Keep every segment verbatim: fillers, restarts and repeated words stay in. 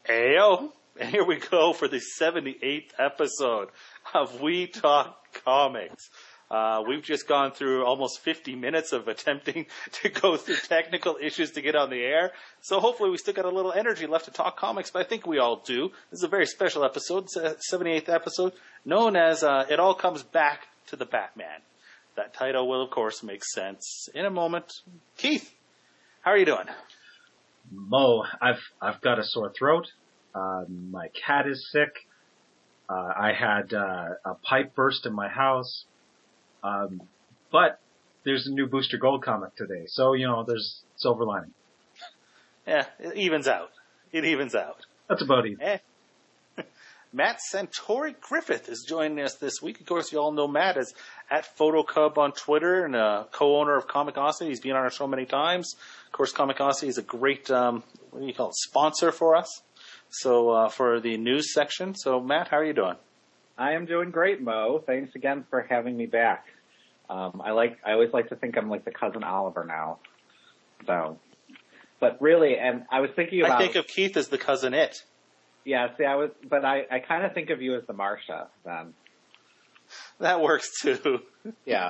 Ayo, and here we go for the seventy-eighth episode of We Talk Comics. Uh, we've just gone through almost fifty minutes of attempting to go through technical issues to get on the air. So hopefully we still got a little energy left to talk comics, but I think we all do. This is a very special episode, it's a seventy-eighth episode, known as uh, It All Comes Back to the Batman. That title will, of course, make sense in a moment. Keith, how are you doing? Mo, I've I've got a sore throat. Uh, my cat is sick. Uh, I had uh, a pipe burst in my house. Um, but there's a new Booster Gold comic today, so you know there's silver lining. Yeah, it evens out. It evens out. That's about even. Eh. Matt Santori Griffith is joining us this week. Of course, you all know Matt is at PhotoCub on Twitter and a co-owner of Comicosity. He's been on our show many times. Of course, Comicosity is a great, um, what do you call it, sponsor for us. So, uh, for the news section. So, Matt, how are you doing? I am doing great, Mo. Thanks again for having me back. Um, I like, I always like to think I'm like the cousin Oliver now. So, but really, and I was thinking about. I think of Keith as the cousin It. Yeah, see, I was, but I, I kind of think of you as the Marsha then. That works too. Yeah.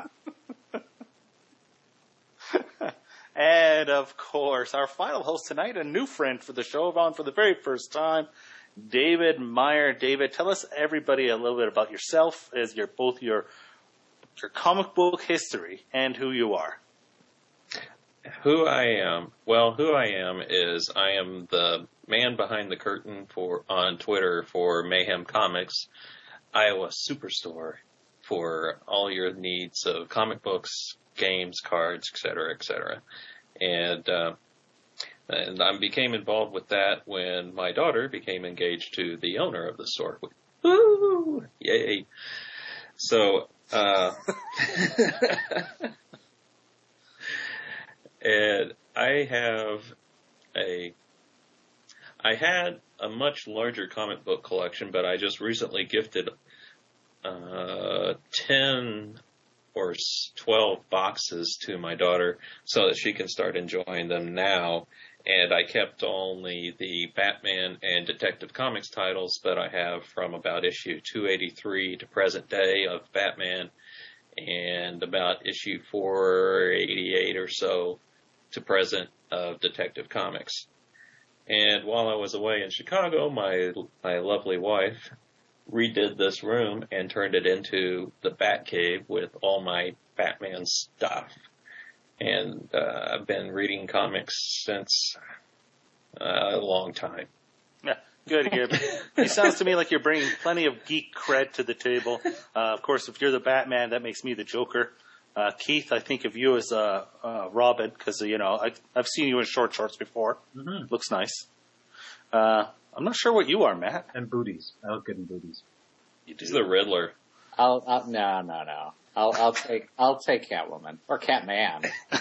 And of course, our final host tonight, a new friend for the show, on for the very first time, David Meyer. David, tell us everybody a little bit about yourself, as your both your your comic book history and who you are. Who I am? Well, who I am is I am the man behind the curtain for on Twitter for Mayhem Comics, Iowa Superstore, for all your needs of comic books, games, cards, et cetera, et cetera. And uh, and I became involved with that when my daughter became engaged to the owner of the store. Woo! Yay! So. Uh, And I have a, I had a much larger comic book collection, but I just recently gifted uh, ten or twelve boxes to my daughter so that she can start enjoying them now. And I kept only the Batman and Detective Comics titles that I have from about issue two eighty-three to present day of Batman, and about issue four eighty-eight or so to present of Detective Comics. And while I was away in Chicago, my my lovely wife redid this room and turned it into the Batcave with all my Batman stuff. And uh, I've been reading comics since uh, a long time. Yeah, good, good. It sounds to me like you're bringing plenty of geek cred to the table. Uh, of course, if you're the Batman, that makes me the Joker. Uh, Keith, I think of you as uh, uh, Robin, because, you know, I, I've seen you in short shorts before. Mm-hmm. Looks nice. Uh, I'm not sure what you are, Matt. And booties. I look good in booties. You do. He's the Riddler. I'll, I'll no, no, no. I'll, I'll take, I'll take Catwoman or Catman.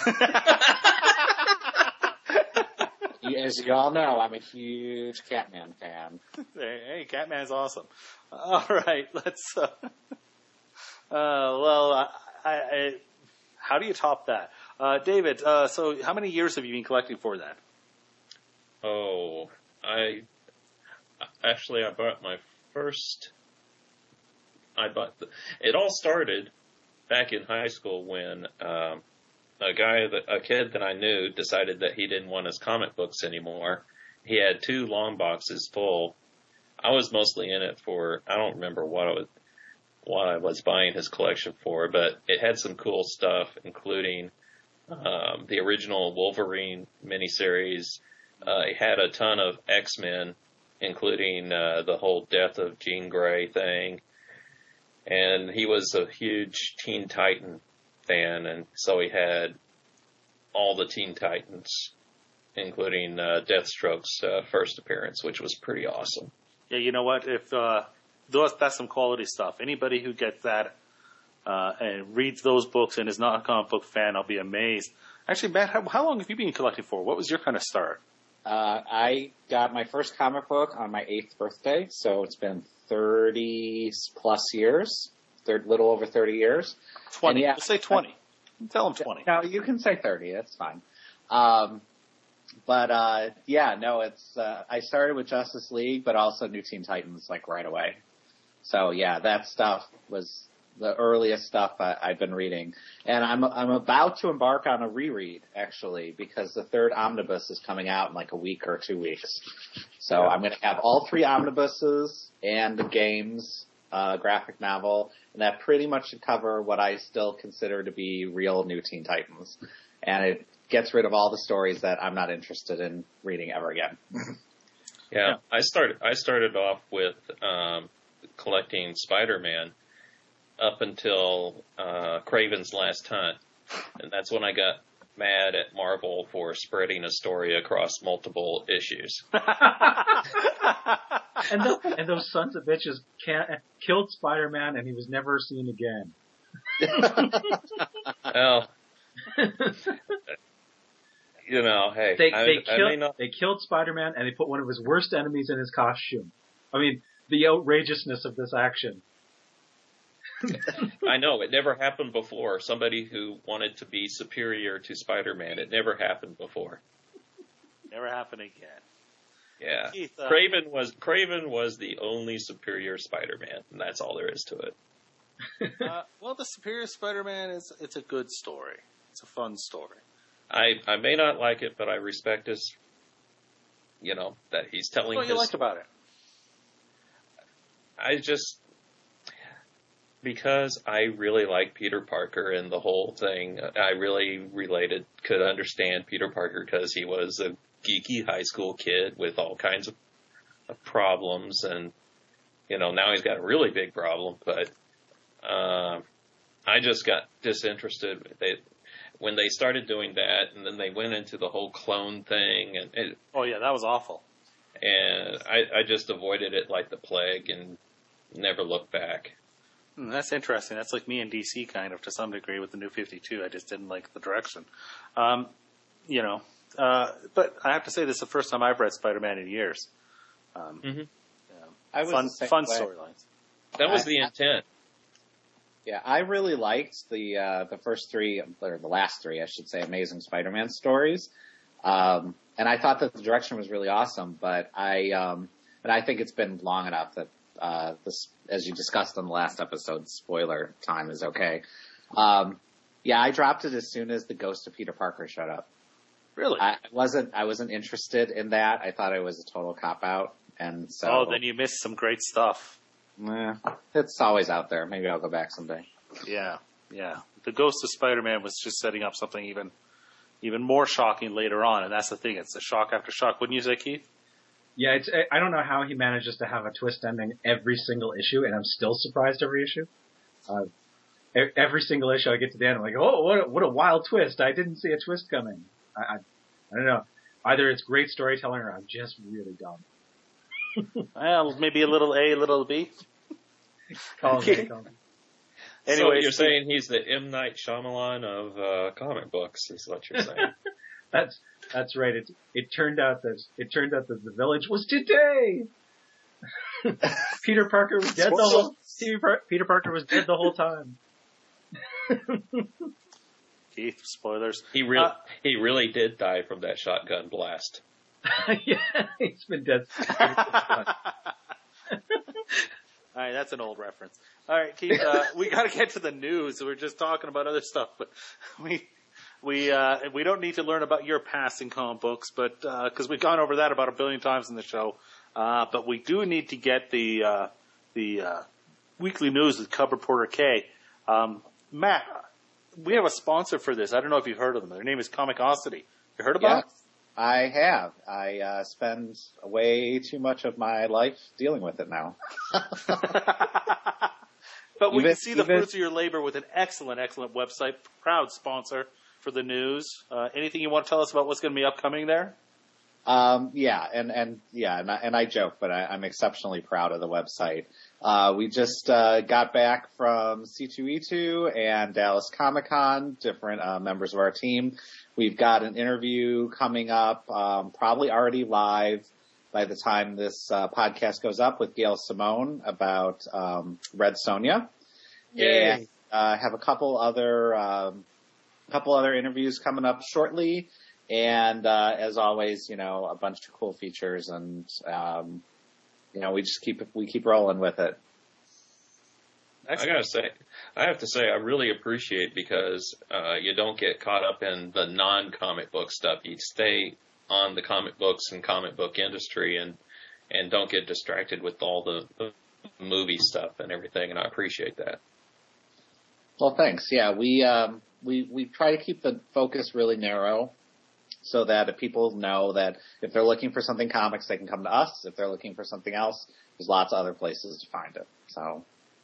As you all know, I'm a huge Catman fan. Hey, Catman's awesome. All right, let's. Uh, uh, well, I, I, how do you top that, uh, David? Uh, so, how many years have you been collecting for that? Oh, I actually I bought my first. I bought the, it all started back in high school when um, a guy that a kid that I knew decided that he didn't want his comic books anymore. He had two long boxes full. I was mostly in it for I don't remember what I was what I was buying his collection for, but it had some cool stuff, including um, the original Wolverine miniseries. Uh, it had a ton of X-Men, including uh, the whole Death of Jean Grey thing. And he was a huge Teen Titan fan, and so he had all the Teen Titans, including uh, Deathstroke's uh, first appearance, which was pretty awesome. Yeah, you know what? If uh, those, that's some quality stuff. Anybody who gets that uh, and reads those books and is not a comic book fan, I'll be amazed. Actually, Matt, how, how long have you been collecting for? What was your kind of start? Uh, I got my first comic book on my eighth birthday, so it's been thirty plus years, third, little over thirty years. twenty. Yeah, we'll say twenty. I, Tell them twenty. No, you can say thirty. That's fine. Um, but uh, yeah, no, it's. Uh, I started with Justice League, but also New Teen Titans like right away. So yeah, that stuff was the earliest stuff I, I've been reading, and I'm I'm about to embark on a reread actually because the third omnibus is coming out in like a week or two weeks. So yeah. I'm going to have all three omnibuses and the games uh, graphic novel, and that pretty much should cover what I still consider to be real New Teen Titans, and it gets rid of all the stories that I'm not interested in reading ever again. yeah, yeah, I started I started off with um, collecting Spider-Man up until uh, Kraven's Last Hunt, and that's when I got mad at Marvel for spreading a story across multiple issues. and, the, and those sons of bitches can't, killed Spider-Man, and he was never seen again. Well, you know, hey, they, I, they I killed may not... they killed Spider-Man, and they put one of his worst enemies in his costume. I mean, the outrageousness of this action. I know, it never happened before. Somebody who wanted to be superior to Spider-Man. It never happened before. Never happened again. Yeah. Keith, uh, Kraven was Kraven was the only superior Spider-Man, and that's all there is to it. uh, well, the Superior Spider-Man is it's a good story. It's a fun story. I, I may not like it, but I respect his, you know, that he's telling what his... you liked about it? I just... Because I really like Peter Parker and the whole thing, I really related, could understand Peter Parker because he was a geeky high school kid with all kinds of, of problems, and, you know, now he's got a really big problem, but uh, I just got disinterested. They, when they started doing that, and then they went into the whole clone thing, and it, oh yeah, that was awful. And I, I just avoided it like the plague and never looked back. Hmm, that's interesting. That's like me and D C kind of to some degree with the New fifty-two. I just didn't like the direction. Um, you know, uh, but I have to say this is the first time I've read Spider-Man in years. Um, mm-hmm. yeah, I was fun, the same fun way. storylines. That was I, the intent. Yeah, I really liked the uh, the first three, or the last three, I should say, Amazing Spider-Man stories. Um, and I thought that the direction was really awesome, but I, um, but I think it's been long enough that Uh, this, as you discussed on the last episode, spoiler time is okay. Um, yeah, I dropped it as soon as the ghost of Peter Parker showed up. Really? I wasn't, I wasn't interested in that. I thought it was a total cop out, and so. Oh, then you missed some great stuff. Eh, it's always out there. Maybe I'll go back someday. Yeah, yeah. The Ghost of Spider-Man was just setting up something even, even more shocking later on, and that's the thing. It's a shock after shock. Wouldn't you say, Keith? Yeah, it's, I don't know how he manages to have a twist ending every single issue, and I'm still surprised every issue. Uh, every single issue I get to the end, I'm like, oh, what a, what a wild twist. I didn't see a twist coming. I, I, I don't know. Either it's great storytelling or I'm just really dumb. Well, maybe a little A, a little B. Call me, call me. Anyway, so you're saying he's the M. Night Shyamalan of uh, comic books, is what you're saying. That's that's right. It it turned out that it turned out that the village was today. Peter Parker was dead the whole Peter, Par- Peter Parker was dead the whole time. Keith, spoilers. He really uh, he really did die from that shotgun blast. Yeah, he's been dead. All right, that's an old reference. All right, Keith, uh, we got to get to the news. We're just talking about other stuff, but we. We uh, we don't need to learn about your past in comic books, but because uh, we've gone over that about a billion times in the show. Uh, but we do need to get the uh, the uh, weekly news with Cub Reporter K. Um, Matt, we have a sponsor for this. I don't know if you've heard of them. Their name is Comicosity. You heard about yes, it? I have. I uh, spend way too much of my life dealing with it now. But we even, can see the even, fruits of your labor with an excellent, excellent website. Proud sponsor for the news. Uh, anything you want to tell us about what's going to be upcoming there? Um, yeah, and, and, yeah, and I, and I joke, but I, I'm exceptionally proud of the website. Uh, we just, uh, got back from C two E two and Dallas Comic Con, different, uh, members of our team. We've got an interview coming up, um, probably already live by the time this, uh, podcast goes up with Gail Simone about, um, Red Sonja. Yay. And, uh, have a couple other, um, a couple other interviews coming up shortly. And, uh, as always, you know, a bunch of cool features and, um, you know, we just keep, we keep rolling with it. I gotta say, I have to say, I really appreciate because, uh, you don't get caught up in the non-comic book stuff. You stay on the comic books and comic book industry and, and don't get distracted with all the, the movie stuff and everything. And I appreciate that. Well, thanks. Yeah, we, um, we, we try to keep the focus really narrow so that people know that if they're looking for something comics, they can come to us. If they're looking for something else, there's lots of other places to find it. So.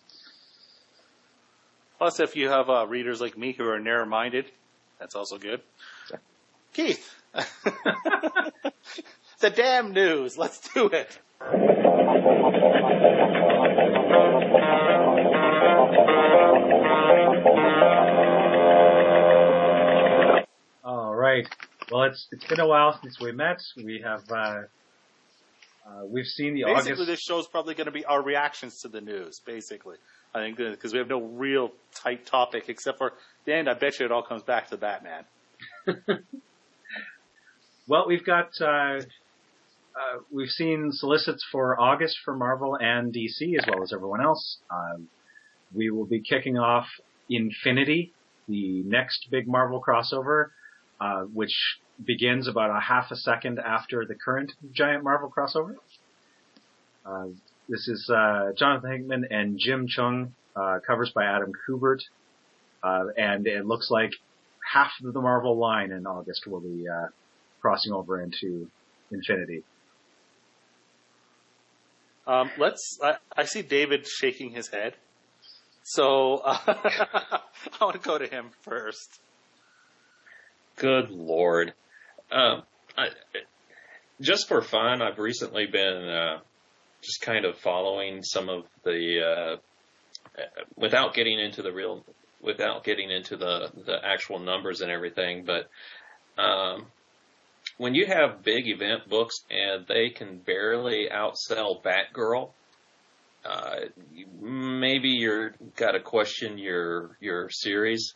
Plus, if you have uh, readers like me who are narrow-minded, that's also good. Sure. Keith, the damn news. Let's do it. All right. Well, it's it's been a while since we met. We have uh, uh, we've seen the basically, August. This show's probably going to be our reactions to the news. Basically. I think because we have no real tight topic except for the end. I bet you it all comes back to Batman. Well, we've got uh, uh, we've seen solicits for August for Marvel and D C as well as everyone else. Um, we will be kicking off Infinity, the next big Marvel crossover, uh, which begins about a half a second after the current giant Marvel crossover. Uh, This is uh, Jonathan Hickman and Jim Chung, uh, covers by Adam Kubert, uh, and it looks like half of the Marvel line in August will be uh, crossing over into Infinity. Um, let's. I, I see David shaking his head, so uh, I want to go to him first. Good Lord! Um, I, just for fun, I've recently been. Uh, just kind of following some of the, uh, without getting into the real, without getting into the, the actual numbers and everything, but, um, when you have big event books and they can barely outsell Batgirl, uh, maybe you're got to question your, your series.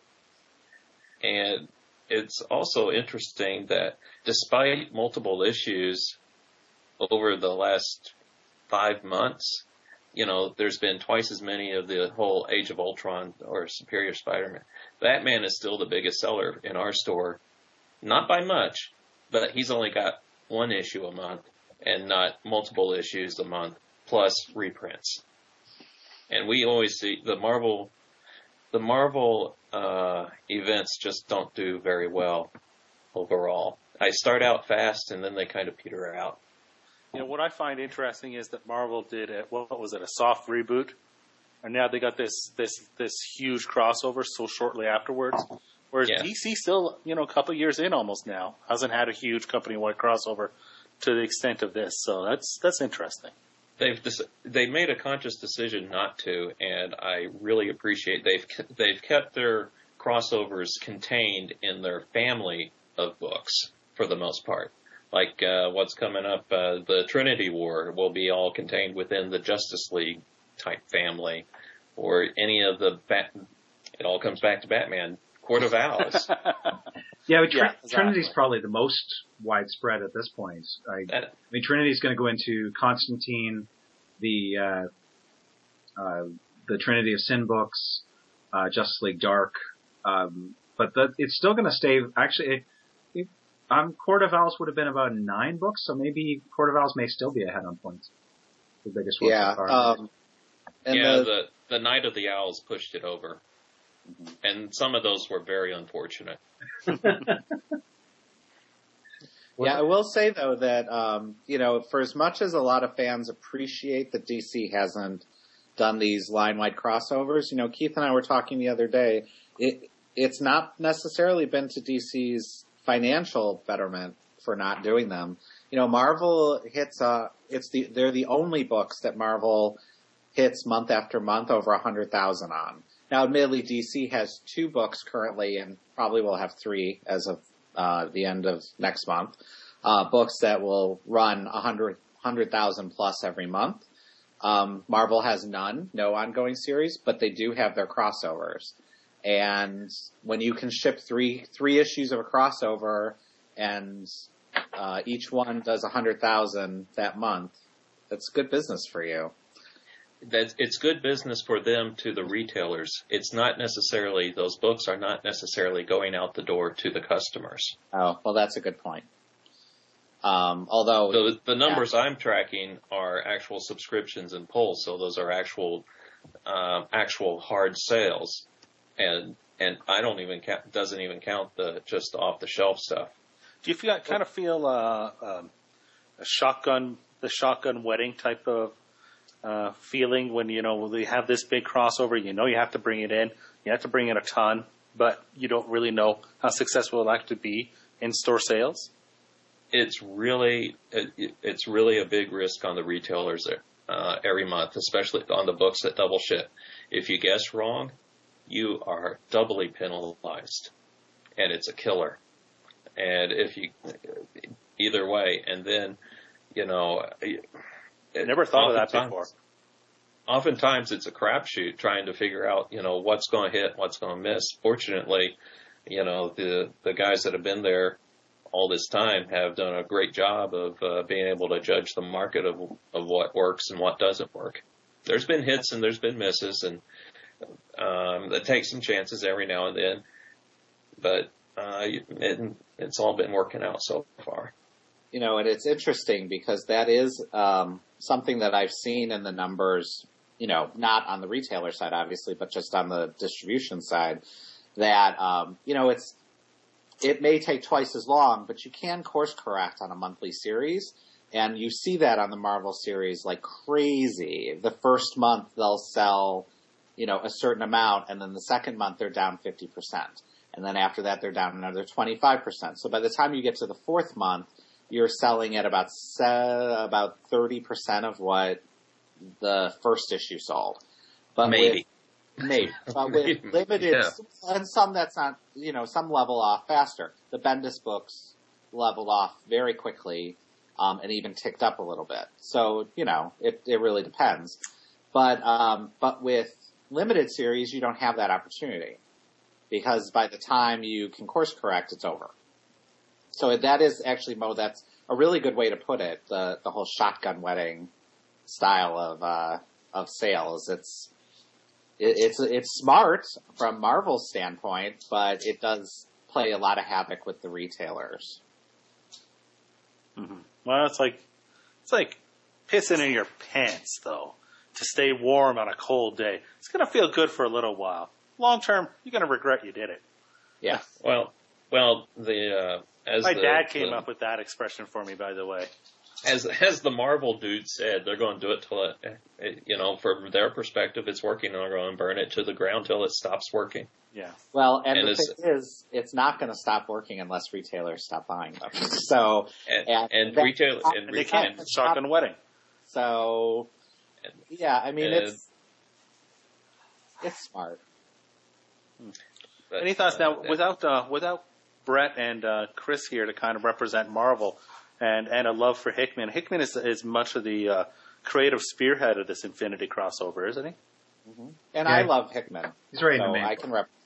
And it's also interesting that despite multiple issues over the last five months, you know, there's been twice as many of the whole Age of Ultron or Superior Spider-Man. Batman is still the biggest seller in our store. Not by much, but he's only got one issue a month and not multiple issues a month plus reprints. And we always see the Marvel, the Marvel, uh, events just don't do very well overall. I start out fast and then they kind of peter out. You know, what I find interesting is that Marvel did a, what was it, a soft reboot, and now they got this this this huge crossover so shortly afterwards. Whereas yeah. D C still, you know, a couple years in almost now, hasn't had a huge company-wide crossover to the extent of this. So that's that's interesting. They've they made a conscious decision not to, and I really appreciate they've they've kept their crossovers contained in their family of books for the most part. Like uh, what's coming up, uh, the Trinity War will be all contained within the Justice League type family, or any of the Bat. It all comes back to Batman. Court of Owls. yeah, but Tr- yeah, exactly. Trinity's probably the most widespread at this point. I, I mean, Trinity's going to go into Constantine, the uh, uh, the Trinity of Sin books, uh, Justice League Dark, um, but the, it's still going to stay. Actually, it, it, um, Court of Owls would have been about nine books, so maybe Court of Owls may still be ahead on points. The biggest one yeah, so far. Um, and yeah, the, the the Night of the Owls pushed it over, mm-hmm. and some of those were very unfortunate. Yeah, I will say though that um, you know, for as much as a lot of fans appreciate that D C hasn't done these line-wide crossovers, you know, Keith and I were talking the other day. It it's not necessarily been to D C's financial betterment for not doing them. You know, Marvel hits uh it's the they're the only books that Marvel hits month after month over a hundred thousand on. Now, admittedly, D C has two books currently, and probably will have three as of uh the end of next month. Uh books that will run a hundred hundred thousand plus every month. Um Marvel has none, no ongoing series, but they do have their crossovers. And when you can ship three three issues of a crossover and uh, each one does a hundred thousand that month, that's good business for you. That it's good business for them to the retailers. It's not necessarily, those books are not necessarily going out the door to the customers. Oh, well, that's a good point. Um, although the, the numbers yeah. I'm tracking are actual subscriptions and pulls, so those are actual, uh, actual hard sales, and and I don't even count, doesn't even count the just off the shelf stuff. Do you feel kind of feel uh, um, a shotgun, the shotgun wedding type of uh, feeling when you know they have this big crossover? You know you have to bring it in, you have to bring in a ton, but you don't really know how successful it'll actually be in store sales. It's really it, it's really a big risk on the retailers uh, every month, especially on the books that double ship. If you guess wrong, you are doubly penalized, and it's a killer. And if you either way, and then you know, I never thought of that before. Oftentimes, it's a crapshoot trying to figure out you know what's going to hit, what's going to miss. Fortunately, you know the the guys that have been there all this time have done a great job of uh, being able to judge the market of of what works and what doesn't work. There's been hits and there's been misses, and um, that takes some chances every now and then, but uh, it, it's all been working out so far. You know, and it's interesting because that is um, something that I've seen in the numbers, you know, not on the retailer side, obviously, but just on the distribution side, that, um, you know, it's, it may take twice as long, but you can course correct on a monthly series. And you see that on the Marvel series like crazy. The first month they'll sell, you know, a certain amount, and then the second month they're down fifty percent. And then after that they're down another twenty-five percent. So by the time you get to the fourth month, you're selling at about about thirty percent of what the first issue sold. But Maybe. With, Maybe. But with limited, yeah. and some that's not, you know, some level off faster. The Bendis books leveled off very quickly, um, and even ticked up a little bit. So, you know, it, it really depends. But, um, but with limited series, you don't have that opportunity. Because by the time you can course correct, it's over. So that is actually, Mo, that's a really good way to put it. The, the whole shotgun wedding style of, uh, of sales. It's, It's it's smart from Marvel's standpoint, but it does play a lot of havoc with the retailers. Mm-hmm. Well, it's like it's like pissing in your pants, though, to stay warm on a cold day. It's gonna feel good for a little while. Long term, you're gonna regret you did it. Yeah. Well, well, the uh, as my the, dad came the, up with that expression for me, by the way. As as the Marvel dude said, they're going to do it till it, it, you know, from their perspective, it's working, and they're going to burn it to the ground till it stops working. Yeah. Well, and, and the thing is, it's not going to stop working unless retailers stop buying them. So, and, and, and retail, and, and they can't. Shotgun wedding. So, and, yeah, I mean, and, it's it's smart. But, Any thoughts uh, now? Yeah. Without uh, without Brett and uh, Chris here to kind of represent Marvel. And and a love for Hickman. Hickman is is much of the uh, creative spearhead of this Infinity crossover, isn't he? Mm-hmm. And yeah. I love Hickman. He's right so in the main. I can rep.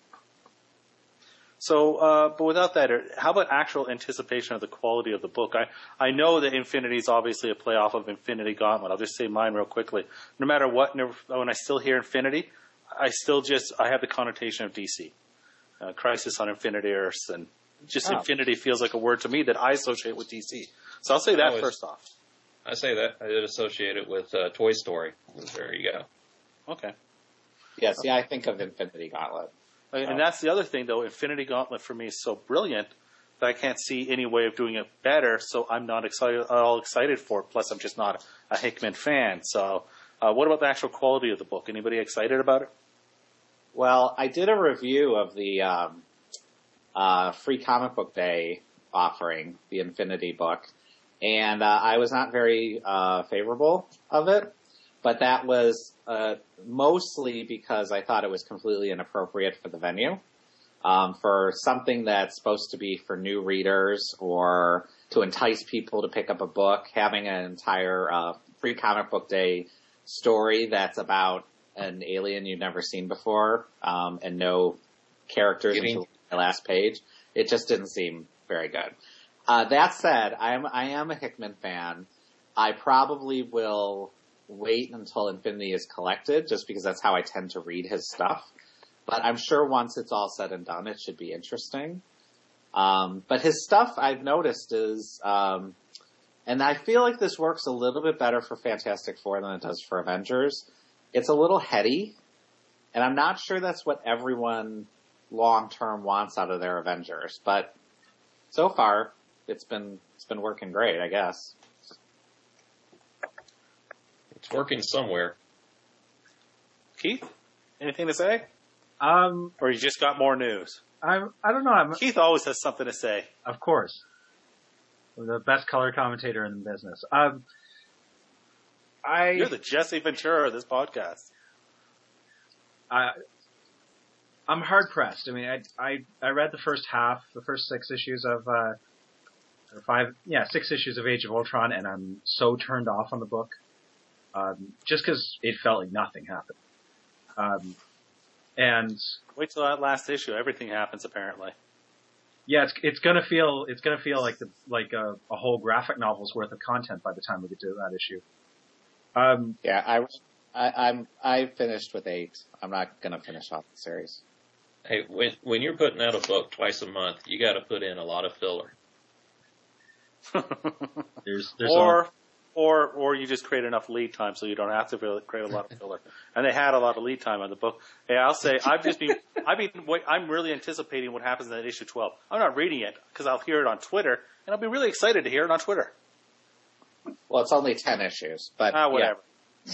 So, uh, but without that, how about actual anticipation of the quality of the book? I, I know that Infinity is obviously a playoff of Infinity Gauntlet. I'll just say mine real quickly. No matter what, never, when I still hear Infinity, I still just I have the connotation of D C, uh, Crisis on Infinite Earths, and just oh. Infinity feels like a word to me that I associate with D C. So I'll say that always, first off. I say that I did associate it with uh, Toy Story. There you go. Okay. Yes, yeah, I think of Infinity Gauntlet. And oh. that's the other thing, though. Infinity Gauntlet for me is so brilliant that I can't see any way of doing it better. So I'm not excited, all excited for it. Plus, I'm just not a Hickman fan. So, uh, what about the actual quality of the book? Anybody excited about it? Well, I did a review of the um, uh, free comic book day offering, the Infinity book, and uh, I was not very uh, favorable of it. But that was uh, mostly because I thought it was completely inappropriate for the venue. Um, for something that's supposed to be for new readers or to entice people to pick up a book, having an entire uh, free comic book day story that's about an alien you've never seen before um, and no characters Getting, until the last page, it just didn't seem very good. Uh, that said, I am I am a Hickman fan. I probably will wait until Infinity is collected, just because that's how I tend to read his stuff. But I'm sure once it's all said and done, it should be interesting. Um, but his stuff, I've noticed, is, um, and I feel like this works a little bit better for Fantastic Four than it does for Avengers. It's a little heady, and I'm not sure that's what everyone long-term wants out of their Avengers. But so far, it's been it's been working great, I guess. It's working somewhere. Keith, anything to say? Um, Or you just got more news? I'm, I don't know. I'm, Keith always has something to say. of course, the best color commentator in the business. Um, I, You're the Jesse Ventura of this podcast. I, I'm hard pressed. I mean, I, I, I read the first half, the first six issues of, uh, or five, yeah, six issues of Age of Ultron, and I'm so turned off on the book, um, just because it felt like nothing happened. Um, and Wait till that last issue. Everything happens, apparently. yeah, it's it's gonna feel it's gonna feel like the like a, a whole graphic novel's worth of content by the time we get to that issue. Um, Yeah, I, I, I'm I finished with eight. I'm not going to finish off the series. Hey, when when you're putting out a book twice a month, you got to put in a lot of filler. there's there's or, a, or, or you just create enough lead time so you don't have to really create a lot of filler. And they had a lot of lead time on the book. Hey, I'll say I've just been, I've been, wait, I'm really anticipating what happens in that issue twelve. I'm not reading it because I'll hear it on Twitter, and I'll be really excited to hear it on Twitter. Well, it's only ten issues, but Ah, whatever. Yeah.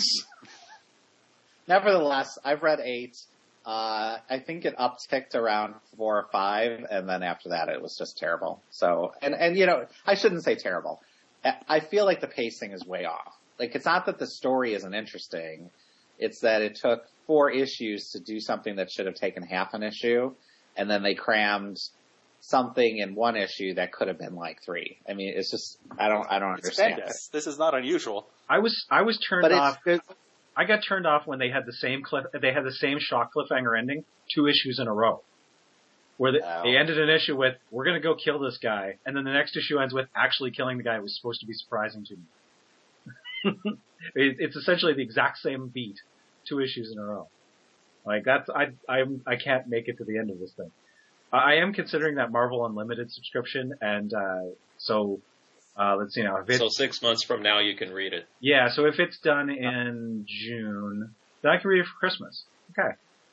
Nevertheless, I've read eight. Uh, I think it upticked around four or five, and then after that, it was just terrible. So, and and you know, I shouldn't say terrible. I- I feel like the pacing is way off. Like, it's not that the story isn't interesting; it's that it took four issues to do something that should have taken half an issue, and then they crammed something in one issue that could have been like three. I mean, it's just I don't I don't It's understand it. Bendis. This is not unusual. I was I was turned But off. it's, it's I got turned off when they had the same cliff. They had the same shock cliffhanger ending two issues in a row, where they, Oh. they ended an issue with "We're going to go kill this guy," and then the next issue ends with actually killing the guy who was supposed to be surprising to me. it, it's essentially the exact same beat, two issues in a row. Like that's I I I can't make it to the end of this thing. I am considering that Marvel Unlimited subscription, and uh, so uh, let's see now. If it's, So six months from now, you can read it. yeah, so if it's done in June, then I can read it for Christmas. Okay,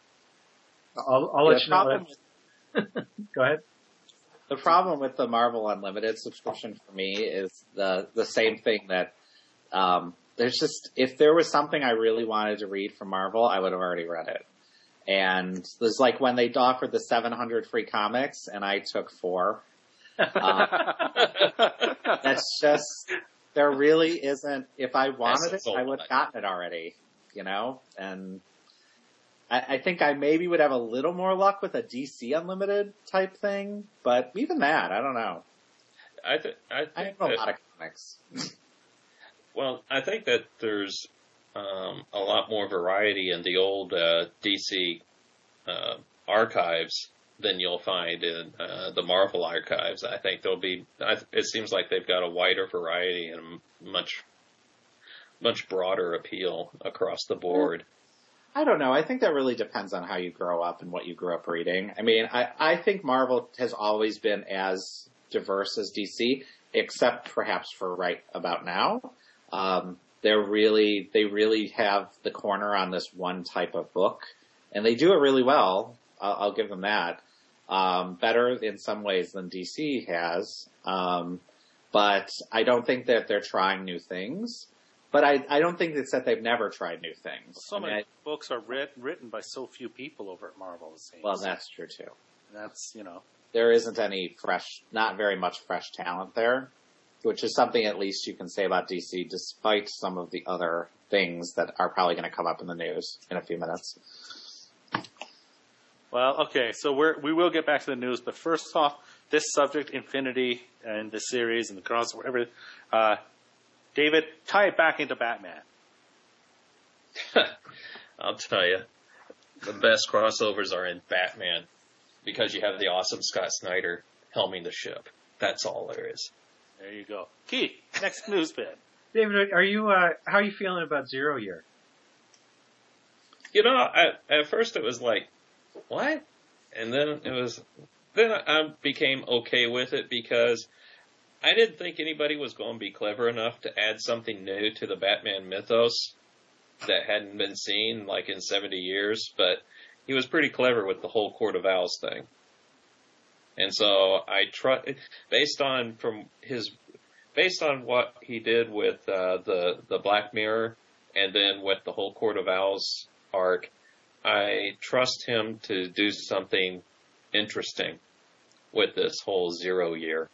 I'll, I'll let the you know. problem That. Go ahead. The problem with the Marvel Unlimited subscription for me is the the same thing that um, there's just if there was something I really wanted to read from Marvel, I would have already read it. And there's like when they offered the seven hundred free comics, and I took four. Um, that's just there really isn't. If I wanted That's it, a I would have lot. gotten it already. You know, and I, I think I maybe would have a little more luck with a D C Unlimited type thing, but even that, I don't know. I, th- I I think know a that, lot of comics. well, I think that there's um, a lot more variety in the old uh, D C uh, archives than you'll find in uh, the Marvel archives. I think there'll be. I, it seems like they've got a wider variety and a much, much broader appeal across the board. I don't know. I think that really depends on how you grow up and what you grew up reading. I mean, I, I think Marvel has always been as diverse as D C, except perhaps for right about now. Um, they're really, they really have the corner on this one type of book, and they do it really well. I'll, I'll give them that. Um, better in some ways than D C has. Um, but I don't think that they're trying new things. But I, I don't think it's that they've never tried new things. So I mean, many I- books are writ, written by so few people over at Marvel, it seems. well, that's true too. That's, you know. There isn't any fresh, not very much fresh talent there, which is something at least you can say about D C, despite some of the other things that are probably going to come up in the news in a few minutes. Well, okay, so we're, we will get back to the news, but first off, this subject, Infinity, and the series, and the crossover, everything, uh, David, tie it back into Batman. I'll tell you, the best crossovers are in Batman because you have the awesome Scott Snyder helming the ship. That's all there is. There you go. Keith, next news bit. David, are you, uh, how are you feeling about Zero Year? You know, I, at first it was like, what? And then it was, then I became okay with it because I didn't think anybody was going to be clever enough to add something new to the Batman mythos that hadn't been seen like in seventy years, but he was pretty clever with the whole Court of Owls thing. And so I trust, based on from his, based on what he did with uh, the the Black Mirror, and then with the whole Court of Owls arc, I trust him to do something interesting with this whole Zero Year.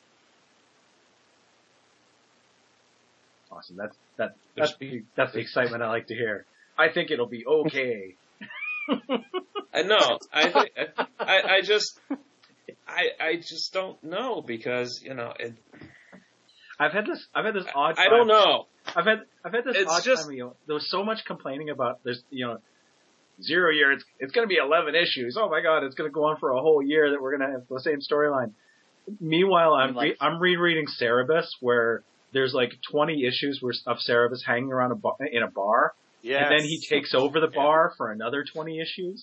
Awesome. That's that. That's the that's the excitement I like to hear. I think it'll be okay. I know. I think I, I just I I just don't know because you know it, I've had this I've had this odd. I, I don't know. I've had I've had this It's odd just- time. You know, there was so much complaining about there's you know Zero Year. It's it's going to be eleven issues. Oh my God, it's going to go on for a whole year. That we're going to have the same storyline. Meanwhile, I'm like- re- I'm rereading Cerebus, where there's like twenty issues where, of Cerebus hanging around a bar, in a bar, Yes. and then he takes over the bar for another twenty issues.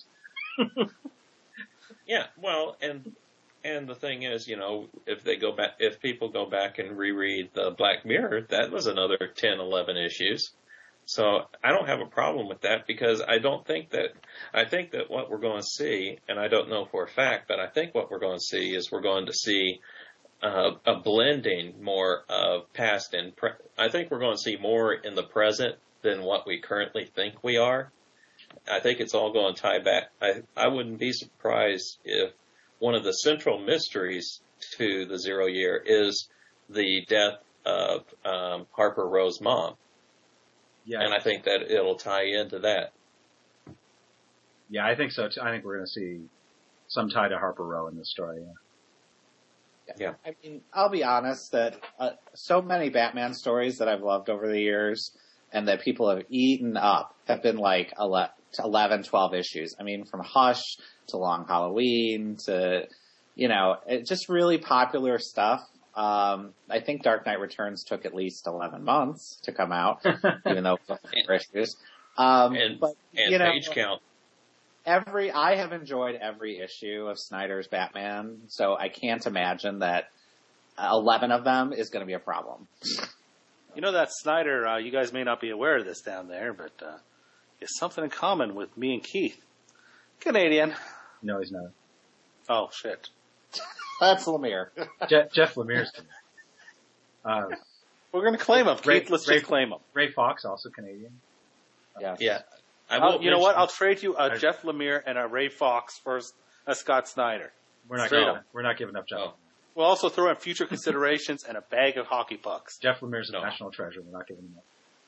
Yeah, well, and and the thing is, you know, if they go back, if people go back and reread the Black Mirror, that was another ten, eleven issues. So I don't have a problem with that because I don't think that, I think that what we're going to see, and I don't know for a fact, but I think what we're going to see is we're going to see uh, a blending more of past and pre- I think we're going to see more in the present than what we currently think we are. I think it's all going to tie back. I, I wouldn't be surprised if one of the central mysteries to the Zero Year is the death of um, Harper Rowe's mom. Yeah, And I think that it'll tie into that. yeah, I think so too. I think we're going to see some tie to Harper Row in this story. Yeah. Yeah. I mean, I'll be honest that uh, so many Batman stories that I've loved over the years and that people have eaten up have been like eleven, twelve issues. I mean, from Hush to Long Halloween to, you know, it, just really popular stuff. Um, I think Dark Knight Returns took at least eleven months to come out, even though it was four issues. Um, And, but, and you know, page count. every I have enjoyed every issue of Snyder's Batman, so I can't imagine that eleven of them is going to be a problem. You know that Snyder, uh, you guys may not be aware of this down there, but uh, he has something in common with me and Keith. Canadian. No, he's not. Oh, shit. That's Lemire. Je- Jeff Lemire's. Uh, We're going to claim him. Ray- Keith, let's Ray- just claim him. Ray Fox, also Canadian. Yes. Yeah. I I'll- won't you know what? mention- I'll trade you a I- Jeff Lemire and a Ray Fox for a Scott Snyder. We're not Straight giving, up. we're not giving up Jeff. Oh. We'll also throw in future considerations and a bag of hockey pucks. Jeff Lemire's a No. national treasure. We're not giving him up.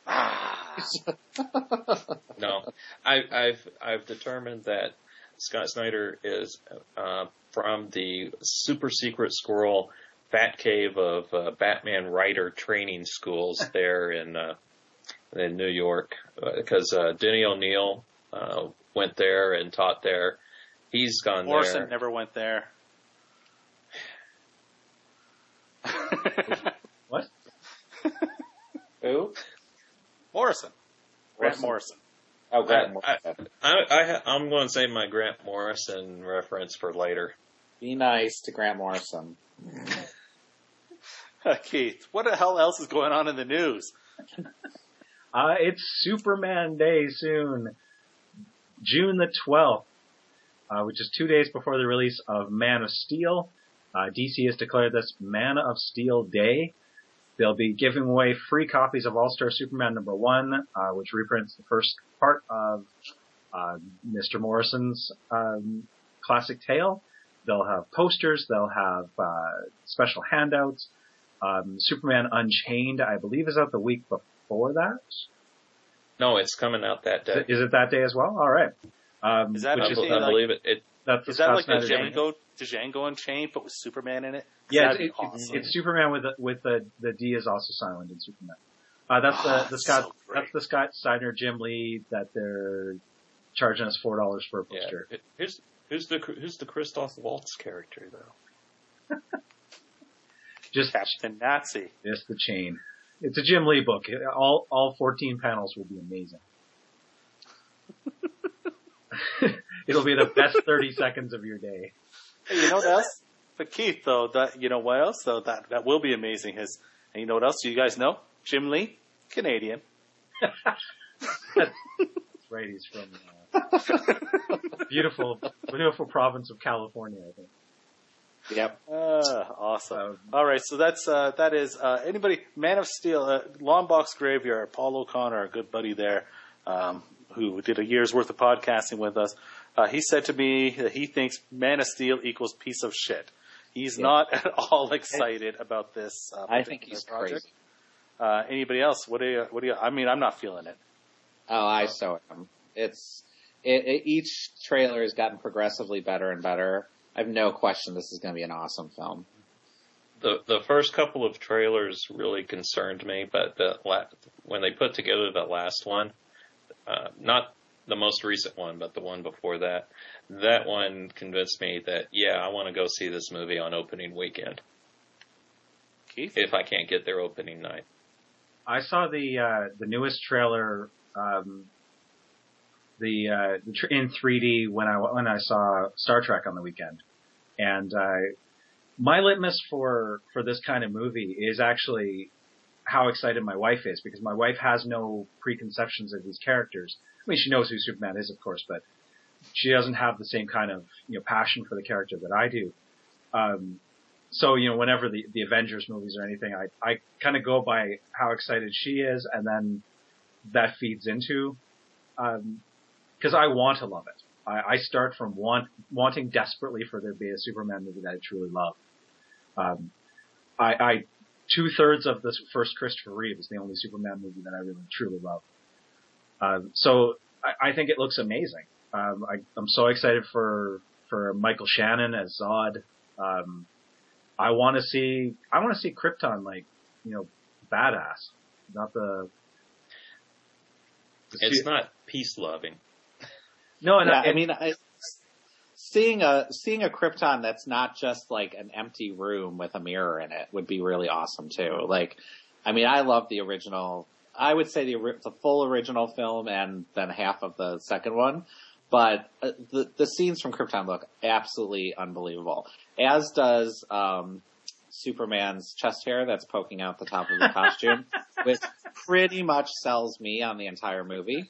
No, I, I've I've determined that Scott Snyder is uh, from the super secret squirrel bat cave of uh, Batman writer training schools there in uh, in New York, because uh, Denny O'Neil uh, went there and taught there. He's gone Morrison there. never went there. What? Who? Morrison. Grant Morrison. Morrison. Oh, Grant I- Morrison. I, I, I'm going to save my Grant Morrison reference for later. Be nice to Grant Morrison. Keith, what the hell else is going on in the news? Uh, it's Superman Day soon. June the twelfth, uh, which is two days before the release of Man of Steel. Uh, D C has declared this Man of Steel Day. They'll be giving away free copies of All-Star Superman number one, uh, which reprints the first part of uh, Mister Morrison's um, classic tale. They'll have posters. They'll have uh, special handouts. Um, Superman Unchained, I believe, is out the week before that. No, it's coming out that day. Is it that day as well? All right. Um, Is that which I, is, okay, I like- believe it. it that's the Is that Scott like the Snyder Day. Django, Django Unchained, but with Superman in it? Yeah, That'd it's, be it, awesome. it's Superman with the, with the the D is also silent in Superman. Uh, that's Ah, the the Scott so great. that's the Scott Snyder Jim Lee that they're charging us four dollars for a yeah. poster. Who's who's the who's the Christoph Waltz character though? Just Captain Nazi. Just the chain. It's a Jim Lee book. All all fourteen panels will be amazing. It'll be the best thirty seconds of your day. Hey, you know what else? But Keith, though, that you know what else? Though that that will be amazing. His and you know what else? Do you guys know? Jim Lee, Canadian. That's right. He's from uh, beautiful, beautiful province of California, I think. Yep. Uh, awesome. Um, All right, so that's uh, that is uh, anybody. Man of Steel, uh, Long Box Graveyard. Paul O'Connor, our good buddy there, um, who did a year's worth of podcasting with us. Uh, he said to me that he thinks Man of Steel equals piece of shit. He's Yeah. not at all excited about this. Uh, I think he's project. crazy. Uh, anybody else? What do you? What do you? I mean, I'm not feeling it. Oh, I so am. It's it, it, each trailer has gotten progressively better and better. I have no question this is going to be an awesome film. The the first couple of trailers really concerned me, but the la- when they put together the last one, uh, not the most recent one, but the one before that, that one convinced me that, yeah, I want to go see this movie on opening weekend. Keith? If I can't get there opening night. I saw the uh, the newest trailer, um, the, uh, the tr- in three D when I when I saw Star Trek on the weekend, and uh, my litmus for for this kind of movie is actually how excited my wife is, because my wife has no preconceptions of these characters. I mean, she knows who Superman is, of course, but she doesn't have the same kind of, you know, passion for the character that I do. Um, so, you know, whenever the, the Avengers movies or anything, I, I kind of go by how excited she is, and then that feeds into, um, cause I want to love it. I, I start from want, wanting desperately for there to be a Superman movie that I truly love. Um, I, I, two thirds of this first Christopher Reeve is the only Superman movie that I really truly love. Um, so I, I think it looks amazing. Um, I, I'm so excited for, for Michael Shannon as Zod. Um, I want to see, I want to see Krypton, like, you know, badass, not the, the It's su- not peace loving. no, and Yeah, I, I mean, I, seeing a seeing a Krypton that's not just like an empty room with a mirror in it would be really awesome too. Like, I mean, I love the original. I would say the the full original film and then half of the second one. But uh, the the scenes from Krypton look absolutely unbelievable. As does um, Superman's chest hair that's poking out the top of the costume, which pretty much sells me on the entire movie.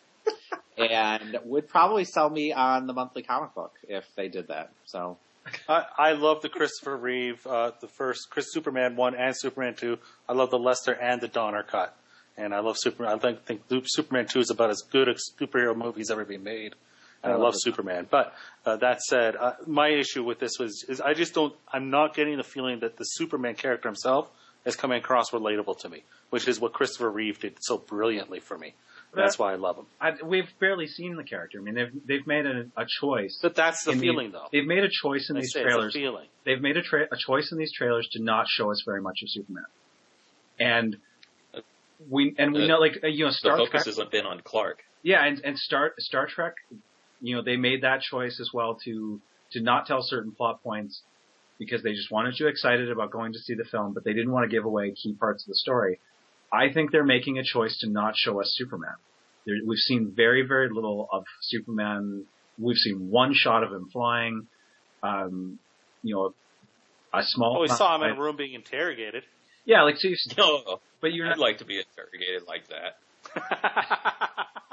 And would probably sell me on the monthly comic book if they did that. So, I, I love the Christopher Reeve, uh, the first Chris Superman one and Superman two. I love the Lester and the Donner cut. And I love Superman. I think, think Superman two is about as good a superhero movie as ever been made. And I, I love, love Superman. But uh, that said, uh, my issue with this was is I just don't. I'm not getting the feeling that the Superman character himself is coming across relatable to me, which is what Christopher Reeve did so brilliantly for me. That's why I love him. I, we've barely seen the character. I mean, they've they've made a, a choice. But that's the in feeling, the, though. They've made a choice in I these say trailers. It's a feeling. They've made a, tra- a choice in these trailers to not show us very much of Superman, and we and we The- know, like, uh, you know, Star The Trek. focus hasn't been on Clark. Yeah, and and Star Star Trek, you know, they made that choice as well to to not tell certain plot points because they just wanted you excited about going to see the film, but they didn't want to give away key parts of the story. I think they're making a choice to not show us Superman. There, we've seen very, very little of Superman. We've seen one shot of him flying. Um, you know, a small. Oh, we saw him in I- a room being interrogated. Yeah, like so. You, No, but you're I'd not. like to be interrogated like that.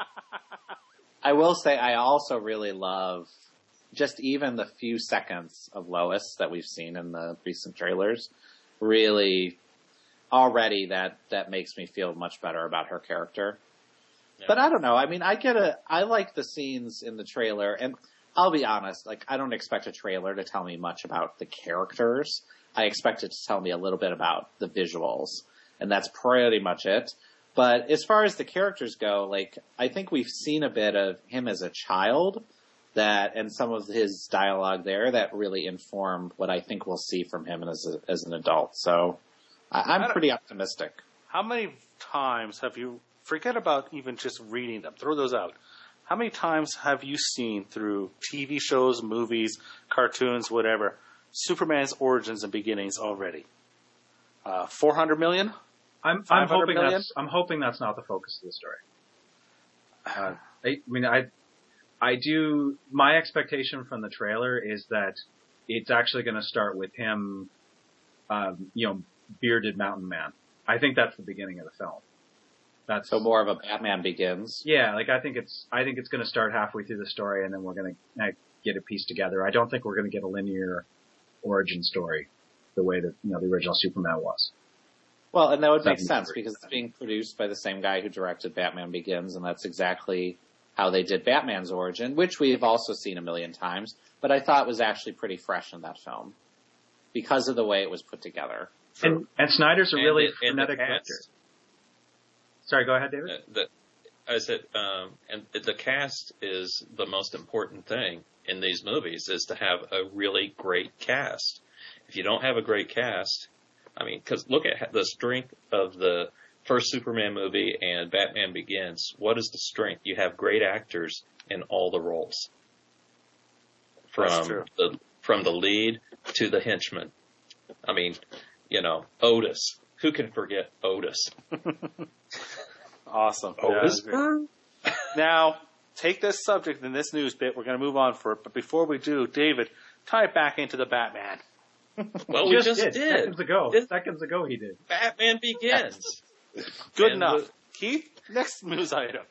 I will say I also really love just even the few seconds of Lois that we've seen in the recent trailers. Really, already that that makes me feel much better about her character. Yeah. But I don't know. I mean, I get a. I like the scenes in the trailer, and I'll be honest. Like, I don't expect a trailer to tell me much about the characters. I expect it to tell me a little bit about the visuals, and that's pretty much it. But as far as the characters go, like, I think we've seen a bit of him as a child that, and some of his dialogue there that really inform what I think we'll see from him as a, as an adult. So I, I I'm don't- pretty optimistic. How many times have you, forget about even just reading them, throw those out. How many times have you seen through T V shows, movies, cartoons, whatever, Superman's origins and beginnings already? uh, four hundred million. I'm I'm five hundred hoping million? that's I'm hoping that's not the focus of the story. Uh, I, I mean, I I do. My expectation from the trailer is that it's actually going to start with him, um, you know, bearded mountain man. I think that's the beginning of the film. That's So more of a Batman Begins. yeah. Like I think it's I think it's going to start halfway through the story, and then we're going to uh, get it pieced together. I don't think we're going to get a linear origin story the way that you know the original Superman was. Well, and that would make That'd be sense great. because it's being produced by the same guy who directed Batman Begins, and that's exactly how they did Batman's origin, which we've also seen a million times, but I thought was actually pretty fresh in that film because of the way it was put together. And and Snyder's a And really the- and the frenetic cast. director. Sorry, go ahead, David. Uh, the, I said, um, and the cast is the most important thing in these movies is to have a really great cast. If you don't have a great cast, I mean, because look at the strength of the first Superman movie and Batman Begins. What is the strength? You have great actors in all the roles, That's from true. the from the lead to the henchman. I mean, you know, Otis. Who can forget Otis? Awesome. Otis. Yeah, I agree. Now, take this subject in this news bit. We're going to move on for it. But before we do, David, tie it back into the Batman. Well, we just did. seconds ago. Did- Seconds ago, he did. Batman Begins. Good And enough. the- Keith, next news item.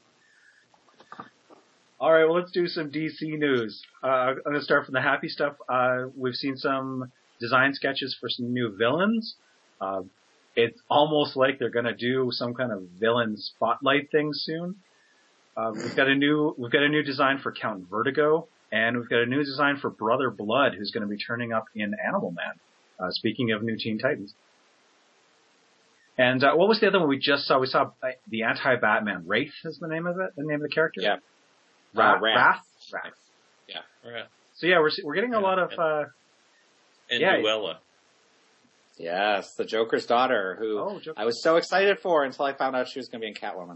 All right, well, let's do some D C news. Uh, I'm going to start from the happy stuff. Uh, we've seen some design sketches for some new villains. Uh, it's almost like they're going to do some kind of villain spotlight thing soon. Uh, we've got a new we've got a new design for Count Vertigo, and we've got a new design for Brother Blood, who's going to be turning up in Animal Man. Uh, speaking of new Teen Titans. And uh, what was the other one we just saw? We saw uh, the Anti-Batman. Wraith is the name of it. The name of the character. Yeah. Ra- Uh, Wrath. Wrath. Wrath. Right. So yeah, we're we're getting a lot of. Uh, And Yeah. Luella. Yes, the Joker's daughter, who Oh, Joker. I was so excited for until I found out she was going to be in Catwoman.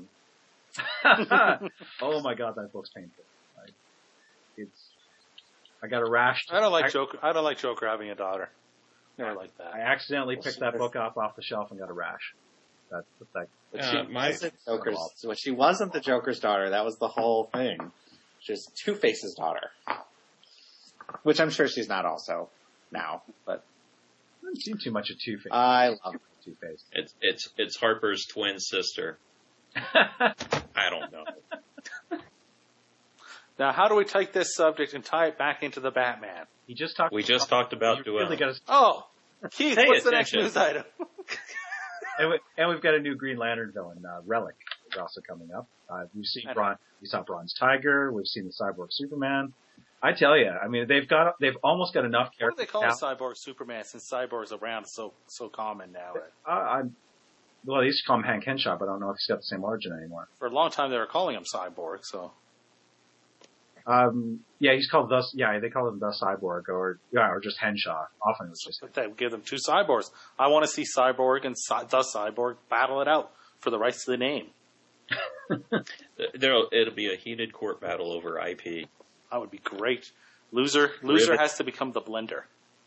oh my god, that book's painful. Like, it's. I got a rash. I don't like I, Joker. I don't like Joker having a daughter. Never like that. I accidentally Well, picked she that was- book up off the shelf and got a rash. That's that. But Uh, she my- wasn't Joker's. Well, she wasn't the Joker's daughter. That was the whole thing. She was Two Face's daughter, which I'm sure she's not also now. But I haven't seen too much of Two Face. I love. Two Face. It's it's it's Harper's twin sister. I don't know. Now, how do we take this subject and tie it back into the Batman? He just talked. We just talked about you really Duel. got Oh, Keith, Pay what's the next attention. news item? and, we, and we've got a new Green Lantern villain, uh, Relic, is also coming up. Uh, we've seen I know. Bron- we saw Bronze Tiger. We've seen the Cyborg Superman. I tell you, I mean, they've got they've almost got enough What do characters. they call now. a cyborg Superman since cyborg's around so so common now? Uh, I'm, well, they used to call him Hank Henshaw, but I don't know if he's got the same origin anymore. For a long time, they were calling him Cyborg. So Um, yeah, he's called the, yeah, they call him the Cyborg or, yeah, or just Henshaw. Often it's just, but they give them two cyborgs. I want to see Cyborg and Cy- the Cyborg battle it out for the rights to the name. There'll it'll be a heated court battle over I P. That would be great. Loser, loser Ribbit. has to become the blender.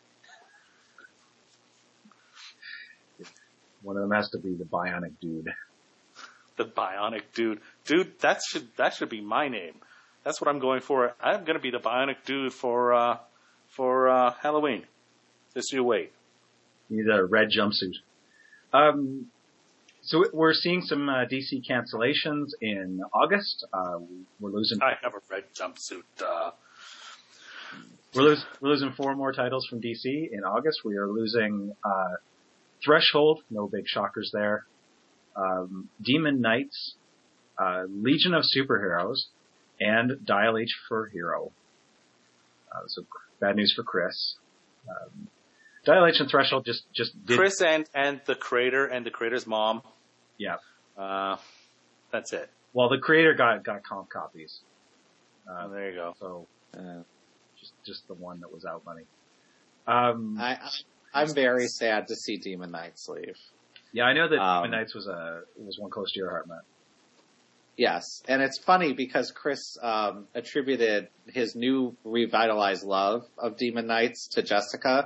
one of them has to be the Bionic Dude. The Bionic Dude, dude, that should that should be my name. That's what I'm going for. I'm going to be the Bionic Dude for uh, for uh, Halloween. Just you wait. You need a red jumpsuit. Um, so we're seeing some uh, D C cancellations in August. Uh, we're losing, I have a red jumpsuit. Uh, we're, losing we're losing four more titles from D C in August. We are losing, uh, Threshold. No big shockers there. Um, Demon Knights, uh, Legion of Superheroes, and Dial H for Hero. Uh, so bad news for Chris. Um, Dial H and Threshold just, just did, Chris and and the creator and the creator's mom. yeah. Uh, that's it. Well, the creator got, got comp copies. Oh, Uh, there you go. so Uh, just, just the one that was out money. Um, I, I'm very sad to see Demon Knights leave. yeah, I know that um, Demon Knights was a, was one close to your heart, Matt. Yes, and it's funny because Chris um, attributed his new revitalized love of Demon Knights to Jessica,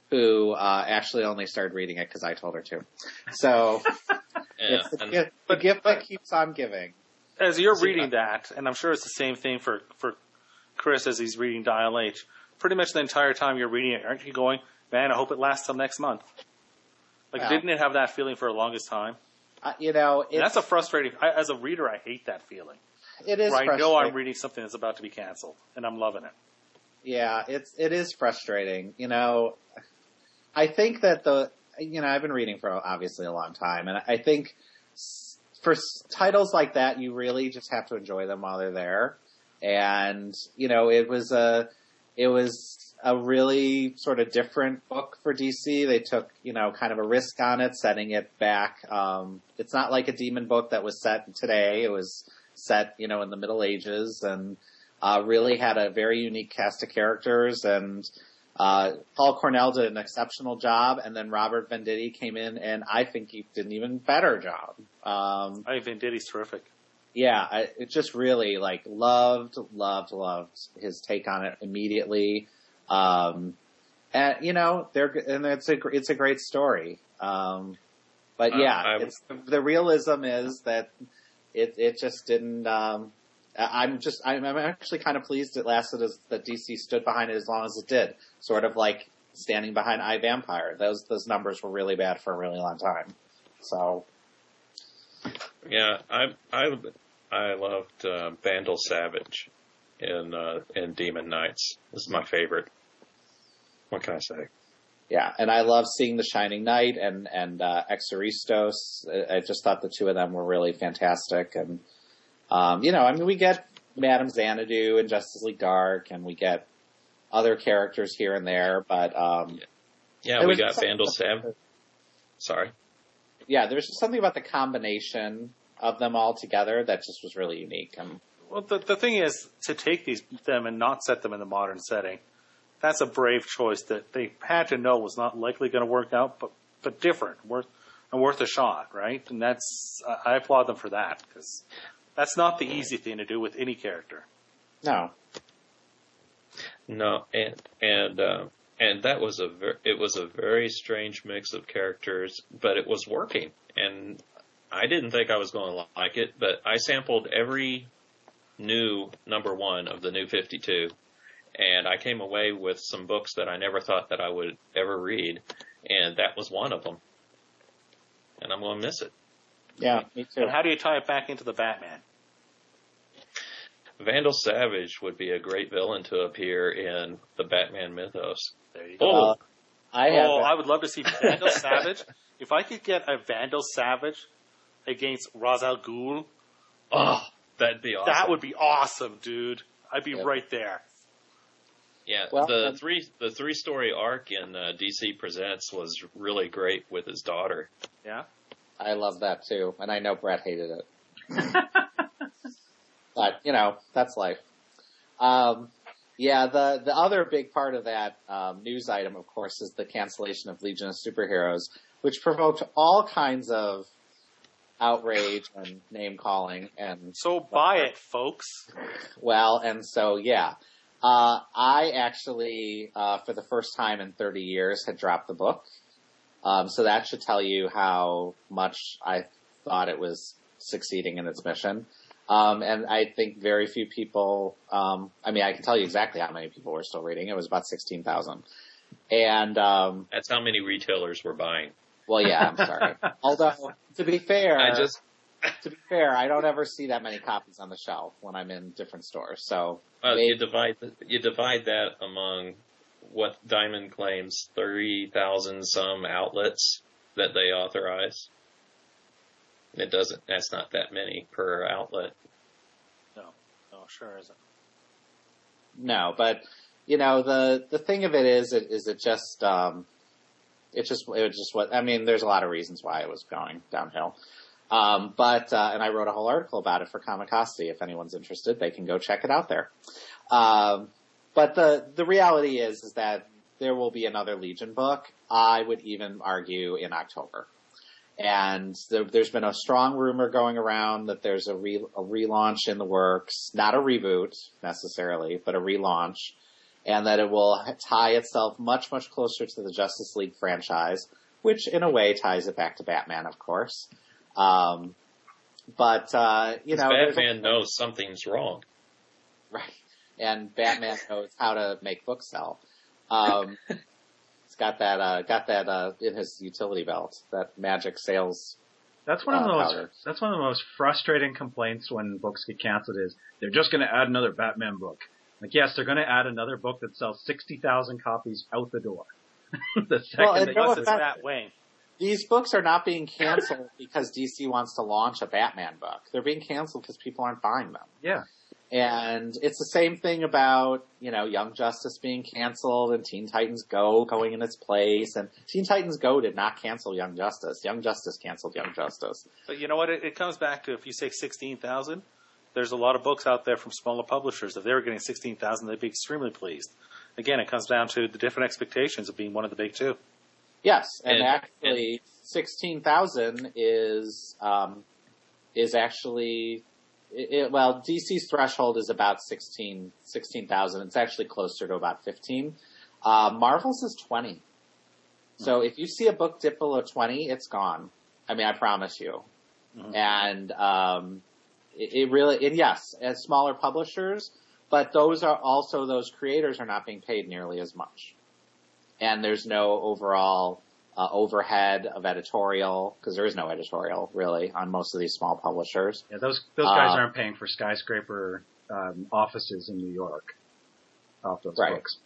who uh, actually only started reading it because I told her to. So Yeah, it's the and- gift, the gift that keeps on giving. As you're See, reading that, and I'm sure it's the same thing for, for Chris as he's reading Dial H, pretty much the entire time you're reading it, aren't you going, man, I hope it lasts till next month? Like, Wow. didn't it have that feeling for the longest time? Uh, you know, And it's, that's a frustrating, I, as a reader, I hate that feeling. it is Where I know frustrating. I'm reading something that's about to be canceled, and I'm loving it. Yeah, it's it is frustrating. You know, I think that the you know I've been reading for obviously a long time, and I think s- for s- titles like that, you really just have to enjoy them while they're there. And you know, it was a it was a really sort of different book for D C. They took you know kind of a risk on it, setting it back. Um, it's not like a demon book that was set today. It was set you know in the Middle Ages and. Uh, really had a very unique cast of characters, and uh, Paul Cornell did an exceptional job, and then Robert Venditti came in, and I think he did an even better job. Um, I think Venditti's terrific. yeah, I, it just really like loved, loved, loved his take on it immediately. Um, and you know, they're and it's a it's a great story. Um, but Uh, yeah, I- it's the realism is that it it just didn't. Um, I'm just, I'm, I'm actually kind of pleased it lasted as, that D C stood behind it as long as it did. Sort of like standing behind iVampire. Those, those numbers were really bad for a really long time. So. Yeah, I I I loved uh, Vandal Savage in uh, in Demon Knights. This is my favorite. What can I say? Yeah, and I love seeing The Shining Knight and, and, uh, Exoristos. I, I just thought the two of them were really fantastic. And, um, you know, I mean, we get Madame Xanadu and Justice League Dark, and we get other characters here and there, but, um, Yeah, There we was got something- Vandal Savage. Sorry. yeah, there's just something about the combination of them all together that just was really unique. And Well, the, the thing is, to take these them and not set them in the modern setting, that's a brave choice that they had to know was not likely going to work out, but but different, worth and worth a shot, right? And that's I applaud them for that because that's not the easy thing to do with any character. no, No, and and uh, and that was a ver- it was a very strange mix of characters, but it was working, and I didn't think I was going to like it, but I sampled every new number one of the New fifty-two, and I came away with some books that I never thought that I would ever read, and that was one of them, and I'm going to miss it. yeah, me too. And how do you tie it back into the Batman? Vandal Savage would be a great villain to appear in the Batman mythos. There you go. Oh, Uh, I have. Oh, I would love to see Vandal Savage. If I could get a Vandal Savage against Ra's al Ghul, oh, that'd be awesome. that would be awesome, dude. I'd be Yep. right there. Yeah, Well, the um, three the three story arc in uh, D C Presents was really great with his daughter. Yeah. I love that too, and I know Brett hated it. But, you know, that's life. Um, yeah, the, the other big part of that um, news item, of course, is the cancellation of Legion of Superheroes, which provoked all kinds of outrage and name calling. And So buy it, folks. well, and so, yeah. Uh, I actually, uh, for the first time in thirty years, had dropped the book. Um, so that should tell you how much I thought it was succeeding in its mission. Um, and I think very few people, um, I mean, I can tell you exactly how many people were still reading. It was about sixteen thousand. And, um, That's how many retailers were buying. well, yeah, I'm sorry. Although, to be fair, I just to be fair, I don't ever see that many copies on the shelf when I'm in different stores. So, uh, maybe- you divide you divide that among what Diamond claims thirty thousand some outlets that they authorize. It doesn't. That's not that many per outlet. No, no, sure isn't. no, but, you know, the, the thing of it is, it, is it just, um, it just, it was just what, I mean, there's a lot of reasons why it was going downhill. Um, but, uh, and I wrote a whole article about it for Comicosity. If anyone's interested, they can go check it out there. Um, but the, the reality is, is that there will be another Legion book. I would even argue in October. And there, there's been a strong rumor going around that there's a, re, a relaunch in the works, not a reboot necessarily, but a relaunch. and that it will tie itself much, much closer to the Justice League franchise, which in a way ties it back to Batman, of course. Um, but, uh, you know. Batman knows something's wrong. Right. And Batman knows how to make books sell. Um, he's got that, uh, got that, uh, in his utility belt, that magic sales. That's one of uh, the most, powder. that's one of the most frustrating complaints when books get canceled is they're just going to add another Batman book. Like, yes, they're going to add another book that sells sixty thousand copies out the door. the second Well, and they no Unless get it's offense- Bat Wayne. These books are not being canceled because D C wants to launch a Batman book. They're being canceled because people aren't buying them. Yeah. And it's the same thing about, you know, Young Justice being canceled and Teen Titans Go going in its place. And Teen Titans Go did not cancel Young Justice. Young Justice canceled Young Justice. But you know what? It, it comes back to if you say sixteen thousand, there's a lot of books out there from smaller publishers. If they were getting sixteen thousand, they'd be extremely pleased. Again, it comes down to the different expectations of being one of the big two. Yes, and, And- actually sixteen thousand is, um, is actually, it, it, well, D C's threshold is about sixteen sixteen thousand. It's actually closer to about fifteen. Uh, Marvel's is twenty. So if you see a book dip below twenty, it's gone. I mean, I promise you. Mhm. And, um, it, it really, and yes, as smaller publishers, but those are also, those creators are not being paid nearly as much. And there's no overall uh, overhead of editorial, because there is no editorial, really, on most of these small publishers. Yeah, those those guys Uh, aren't paying for skyscraper um, offices in New York off those Right. books.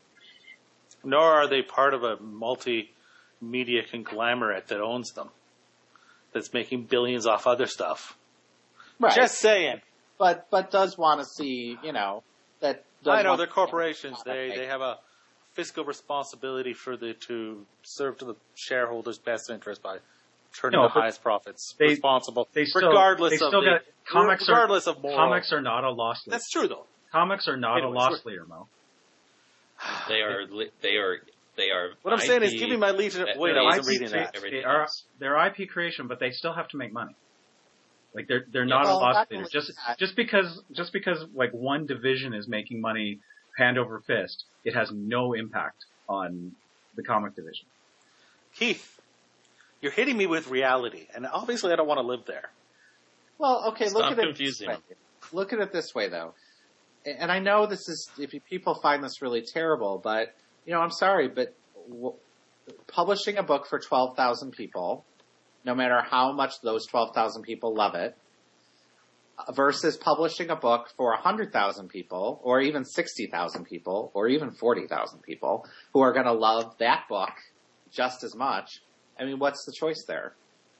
Nor are they part of a multimedia conglomerate that owns them, that's making billions off other stuff. Right. Just saying. but, but does want to see, you know, that does I know want they're to see corporations. They product they have a fiscal responsibility for the to serve to the shareholders' best interest by turning No, the but highest profits they- responsible, They still, regardless they of still the, got, comics regardless are, of moral. comics are not a loss leader. That's true though. Comics are not Anyways, a loss we're- leader, Mo. They are, li- they are, they are. What I'm saying is, I P give me my Legion. that- Wait, they're I wasn't I P reading cre- that. everything They are, else. they're I P creation, but they still have to make money. Like they're they're not well, a loss not leader. only Just that- just because just because like one division is making money hand over fist, it has no impact on the comic division. Keith, you're hitting me with reality, and obviously I don't want to live there. Well, okay, Stop look at confusing it this way. Look at it this way, though. And I know this is, if you, people find this really terrible, but, you know, I'm sorry, but w- publishing a book for twelve thousand people, no matter how much those twelve thousand people love it, versus publishing a book for one hundred thousand people, or even sixty thousand people, or even forty thousand people, who are going to love that book just as much. I mean, what's the choice there?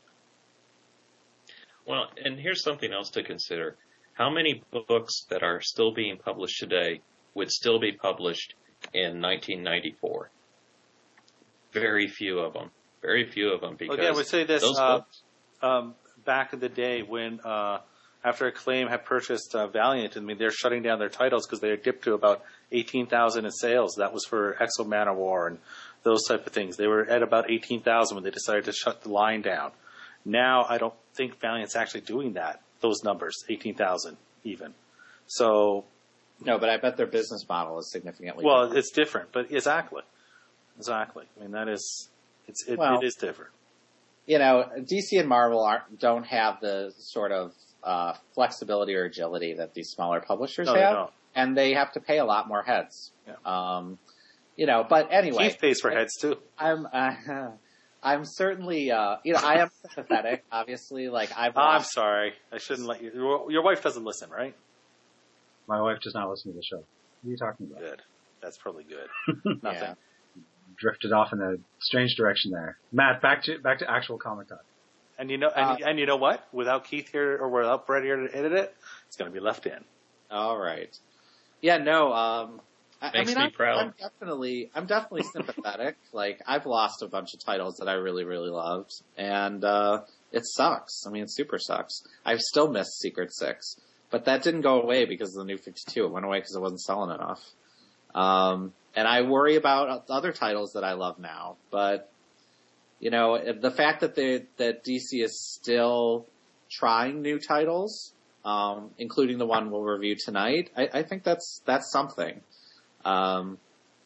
Well, and here's something else to consider. How many books that are still being published today would still be published in nineteen ninety-four? Very few of them. Very few of them because Again, we say this those uh, books, um, back in the day when, uh, after Acclaim had purchased uh, Valiant, I mean, they're shutting down their titles because they had dipped to about eighteen thousand in sales. That was for Exo Manowar and those type of things. They were at about eighteen thousand when they decided to shut the line down. Now, I don't think Valiant's actually doing that, those numbers, eighteen thousand even. So, No, but I bet their business model is significantly well, different. it's different, but exactly. Exactly. I mean, that is, it's, it, Well, it is different. You know, D C and Marvel aren't, don't have the sort of uh, flexibility or agility that these smaller publishers No, they have, don't. and they have to pay a lot more heads. Yeah. Um, you know, but anyway, Keith pays for heads too. I'm uh, I'm certainly uh, you know I am sympathetic. Obviously, like I've I'm lost, sorry. I shouldn't let you. Your, your wife doesn't listen, right? My wife does not listen to the show. What are you talking about? Good. That's probably good. Nothing. yeah. Drifted off in a strange direction there. Matt, back to back to actual Comic Talk. And you know, and, Uh, and you know what? Without Keith here or without Brett here to edit it, it's going to be left in. All right. Yeah, no, um, I, I Makes mean, me I'm, proud. I'm definitely, I'm definitely sympathetic. Like, I've lost a bunch of titles that I really, really loved, and, uh, it sucks. I mean, it super sucks. I've still missed Secret Six, but that didn't go away because of the New fifty-two. It went away because it wasn't selling enough. Um, and I worry about other titles that I love now, but, you know, the fact that they, that D C is still trying new titles, um, including the one we'll review tonight, I, I think that's, that's something. Um,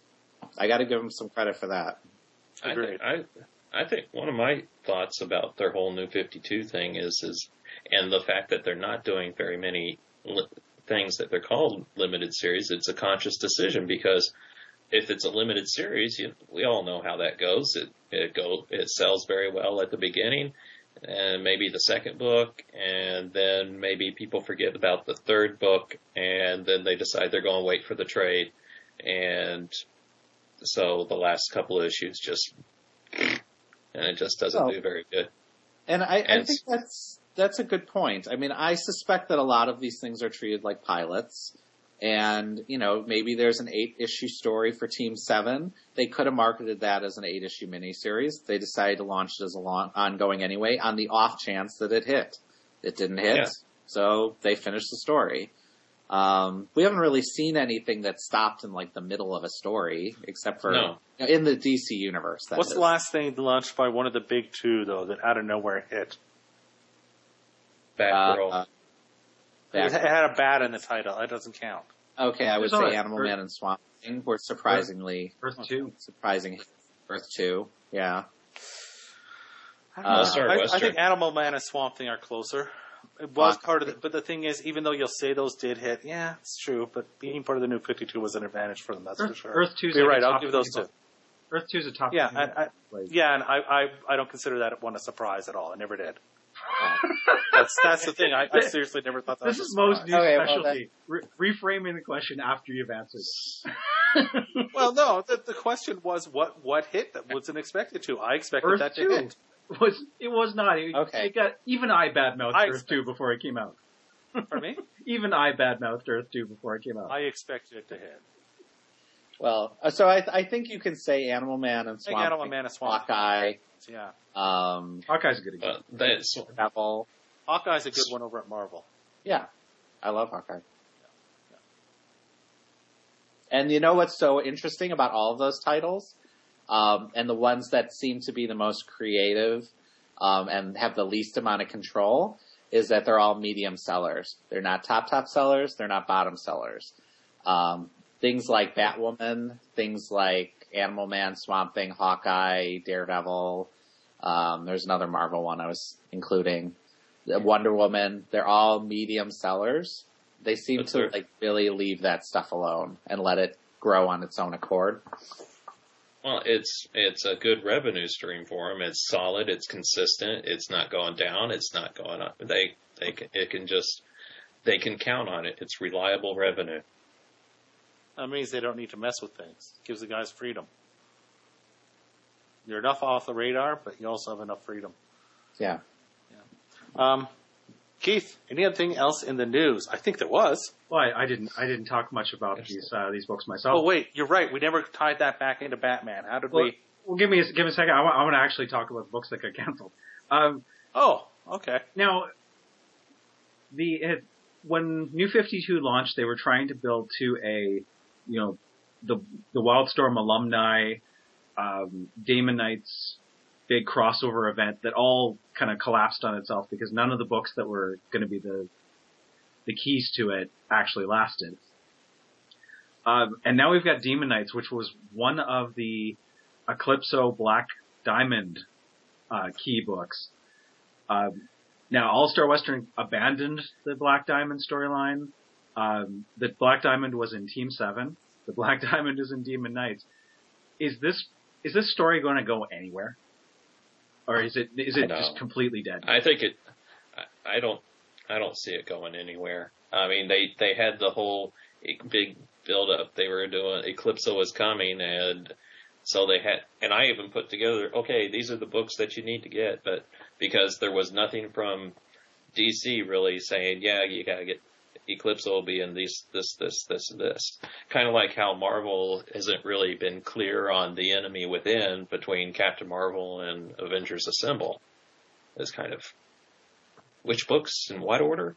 I got to give them some credit for that. I, th- I I think one of my thoughts about their whole New fifty-two thing is is and the fact that they're not doing very many li- things that they're called limited series. It's a conscious decision because if it's a limited series, you, we all know how that goes. It it go it sells very well at the beginning, and maybe the second book, and then maybe people forget about the third book, and then they decide they're going to wait for the trade, and so the last couple of issues just and it just doesn't Oh. do very good. And I, And I think that's that's a good point. I mean, I suspect that a lot of these things are treated like pilots. And, you know, maybe there's an eight-issue story for Team seven. They could have marketed that as an eight-issue miniseries. They decided to launch it as a long, ongoing anyway on the off chance that it hit. It didn't hit, Yeah. so they finished the story. Um, we haven't really seen anything that stopped in, like, the middle of a story, except for No. you know, in the D C universe. That What's is. the last thing launched by one of the big two, though, that out of nowhere hit? Batgirl. Uh, uh, It had a bat in the title. That doesn't count. Okay, I would There's say always- Animal Man and Swamp Thing were surprisingly Earth two. surprising. Earth two, yeah. I, Uh, All-Star I, I Western. think Animal Man and Swamp Thing are closer. It was Uh, part of it, but the thing is, even though you'll say those did hit, yeah, it's true. But being part of the New fifty-two was an advantage for them. That's for Earth, sure. Earth two's You're like right. a I'll top give those twenty two. Earth two's a top. Yeah, twenty and I, like- yeah, and I, I, I don't consider that one a surprise at all. I never did. That's that's the thing. I, I seriously never thought that This was is a Mo's surprise. new Okay, well, specialty. Re- reframing the question after you've answered. Well, no, the, the question was what what hit that wasn't expected to. I expected Earth that to two hit. was it was not. It, Okay. it got even I badmouthed I Earth two before it came out. For me, Even I badmouthed Earth two before it came out. I expected it to hit. Well, uh, so I, I think you can say Animal Man and I think Swamp Animal Thing, Man and Swamp Thing. Hawkeye, Yeah, um, Hawkeye's a good example. But that's Devil. Hawkeye's a good one over at Marvel. Yeah, I love Hawkeye. And you know what's so interesting about all of those titles, um, and the ones that seem to be the most creative um, and have the least amount of control, is that they're all medium sellers. They're not top top sellers. They're not bottom sellers. Um, things like Batwoman, things like Animal Man, Swamp Thing, Hawkeye, Daredevil. Um, there's another Marvel one I was including. Wonder Woman. They're all medium sellers. They seem That's to fair. like really leave that stuff alone and let it grow on its own accord. well, it's it's a good revenue stream for them. It's solid. It's consistent. It's not going down. It's not going up. They they can, it can just they can count on it. It's reliable revenue. That means they don't need to mess with things. It gives the guys freedom. You're enough off the radar, but you also have enough freedom. Yeah. Um, Keith, anything else in the news? I think there was. Well, I, I didn't. I didn't talk much about these uh, these books myself. Oh, wait, you're right. We never tied that back into Batman. How did Well, we? well, give me a, give me a second. I want, I want to actually talk about the books that got canceled. Um, Oh, okay. now, the it, when New fifty-two launched, they were trying to build to a, you know, the the Wildstorm alumni, um, Damon Knights big crossover event that all kind of collapsed on itself because none of the books that were going to be the the keys to it actually lasted. Um, and now we've got Demon Knights, which was one of the Eclipso Black Diamond uh, key books. Um, now, All-Star Western abandoned the Black Diamond storyline. Um, the Black Diamond was in Team seven. The Black Diamond is in Demon Knights. Is this is this story going to go anywhere? Or is it is it No. just completely dead? I think it. I I don't. I don't see it going anywhere. I mean, they they had the whole big build up. They were doing Eclipso was coming, and so they had. And I even put together, okay, these are the books that you need to get, but because there was nothing from D C really saying, yeah, you gotta get Eclipso will be in these, this, this, this, and this. Kind of like how Marvel hasn't really been clear on the enemy within between Captain Marvel and Avengers Assemble. It's kind of which books in what order.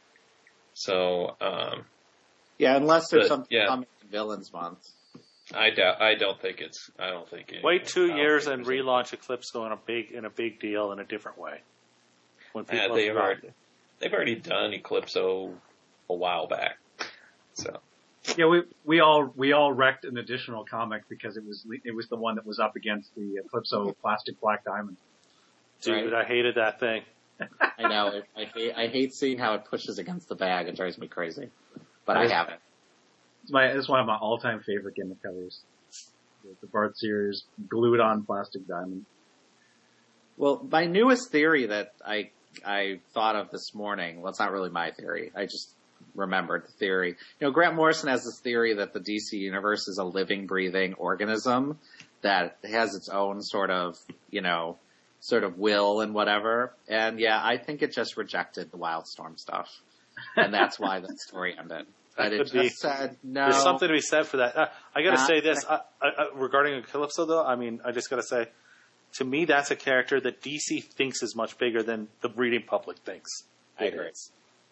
So, um, Yeah, unless there's But, something yeah. coming in Villains Month. I doubt. I don't think it's. I don't think. It, Wait two I don't years think and there's relaunch Eclipso in a big in a big deal in a different way. When Yeah, people they've have already forgotten. they've already done Eclipso a while back. So Yeah, we we all we all wrecked an additional comic because it was it was the one that was up against the Eclipso Plastic Black Diamond. Dude, Right. I hated that thing. I know. It, I hate. I hate seeing how it pushes against the bag. It drives me crazy. But That I is- have it. It's my it's one of my all time favorite gimmick covers. The, the Bart Sears glued on Plastic Diamond. Well, my newest theory that I I thought of this morning. Well, it's not really my theory. I just remembered the theory. You know, Grant Morrison has this theory that the D C universe is a living, breathing organism that has its own sort of, you know, sort of will and whatever. And yeah, I think it just rejected the Wildstorm stuff, and that's why that story ended. That But it could just be. said no. There's something to be said for that. Uh, I got to Uh, say this I, I, I, regarding Calypso, though. I mean, I just got to say, to me, that's a character that D C thinks is much bigger than the reading public thinks. I it agree. is.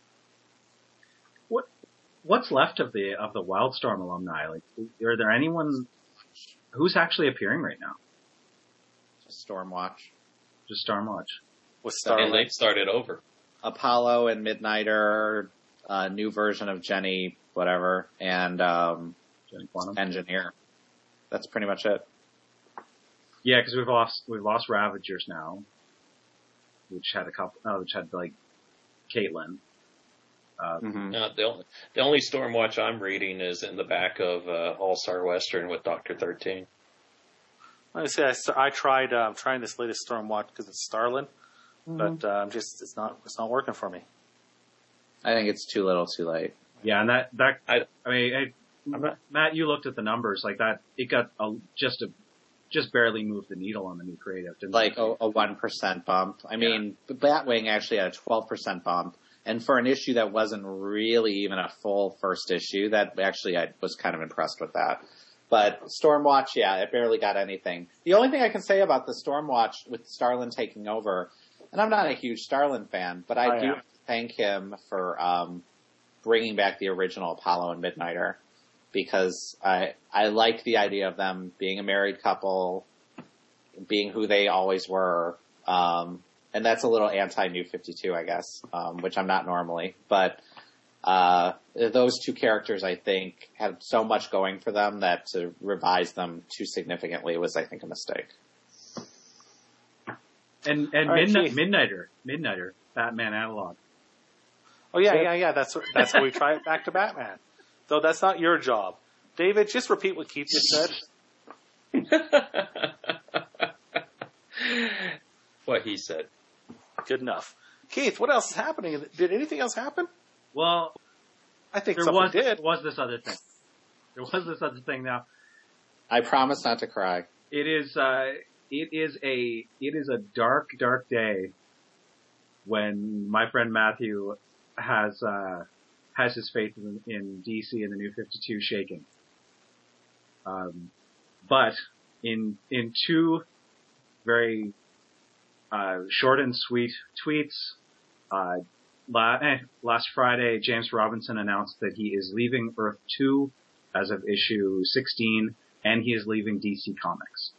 What what's left of the of the Wildstorm alumni? Like, are there anyone who's actually appearing right now? Just Stormwatch. Just Stormwatch. With And Starlight. they've started over. Apollo and Midnighter, a new version of Jenny, whatever, and um, Jenny Quantum. Engineer. That's pretty much it. Yeah, because we've lost we've lost Ravagers now, which had a couple, uh, which had like Caitlin. Uh, Mm-hmm. Uh, the, only, the only Stormwatch I'm reading is in the back of uh, All Star Western with Doctor thirteen. Like I say, I, st- I tried. Uh, I'm trying this latest Stormwatch because it's Starlin, Mm-hmm. but uh, I'm just it's not it's not working for me. I think it's too little, too late. yeah, and that that I- I mean, I, I'm not, Matt, you looked at the numbers like that. It got a, just a just barely moved the needle on the new creative, didn't Like it? a, a one percent bump. I mean, the Batwing actually had a twelve percent bump. And for an issue that wasn't really even a full first issue, that actually I was kind of impressed with that. But Stormwatch, yeah, it barely got anything. The only thing I can say about the Stormwatch with Starlin taking over, and I'm not a huge Starlin fan, but I I do am. thank him for um, bringing back the original Apollo and Midnighter, because I I like the idea of them being a married couple, being who they always were. Um, and that's a little anti-New fifty-two, I guess, um, which I'm not normally. But uh, those two characters, I think, have so much going for them that to revise them too significantly was, I think, a mistake. And and All right, Midnight, Keith. Midnighter, Midnighter, Batman analog. Oh yeah, yeah, yeah. That's that's how we try it back to Batman. Though that's not your job, David. Just repeat what Keith just said. what he said. Good enough. Keith, what else is happening? Did anything else happen? Well, I think there something was did. was this other thing. There was this other thing. Now I promise not to cry. it is uh, it is a it is a dark dark day when my friend Matthew has uh, has his faith in, in D C and the New fifty-two shaking. Um, but in in two very uh, short and sweet tweets, uh, la- eh, last Friday James Robinson announced that he is leaving Earth two as of issue sixteen, and he is leaving D C Comics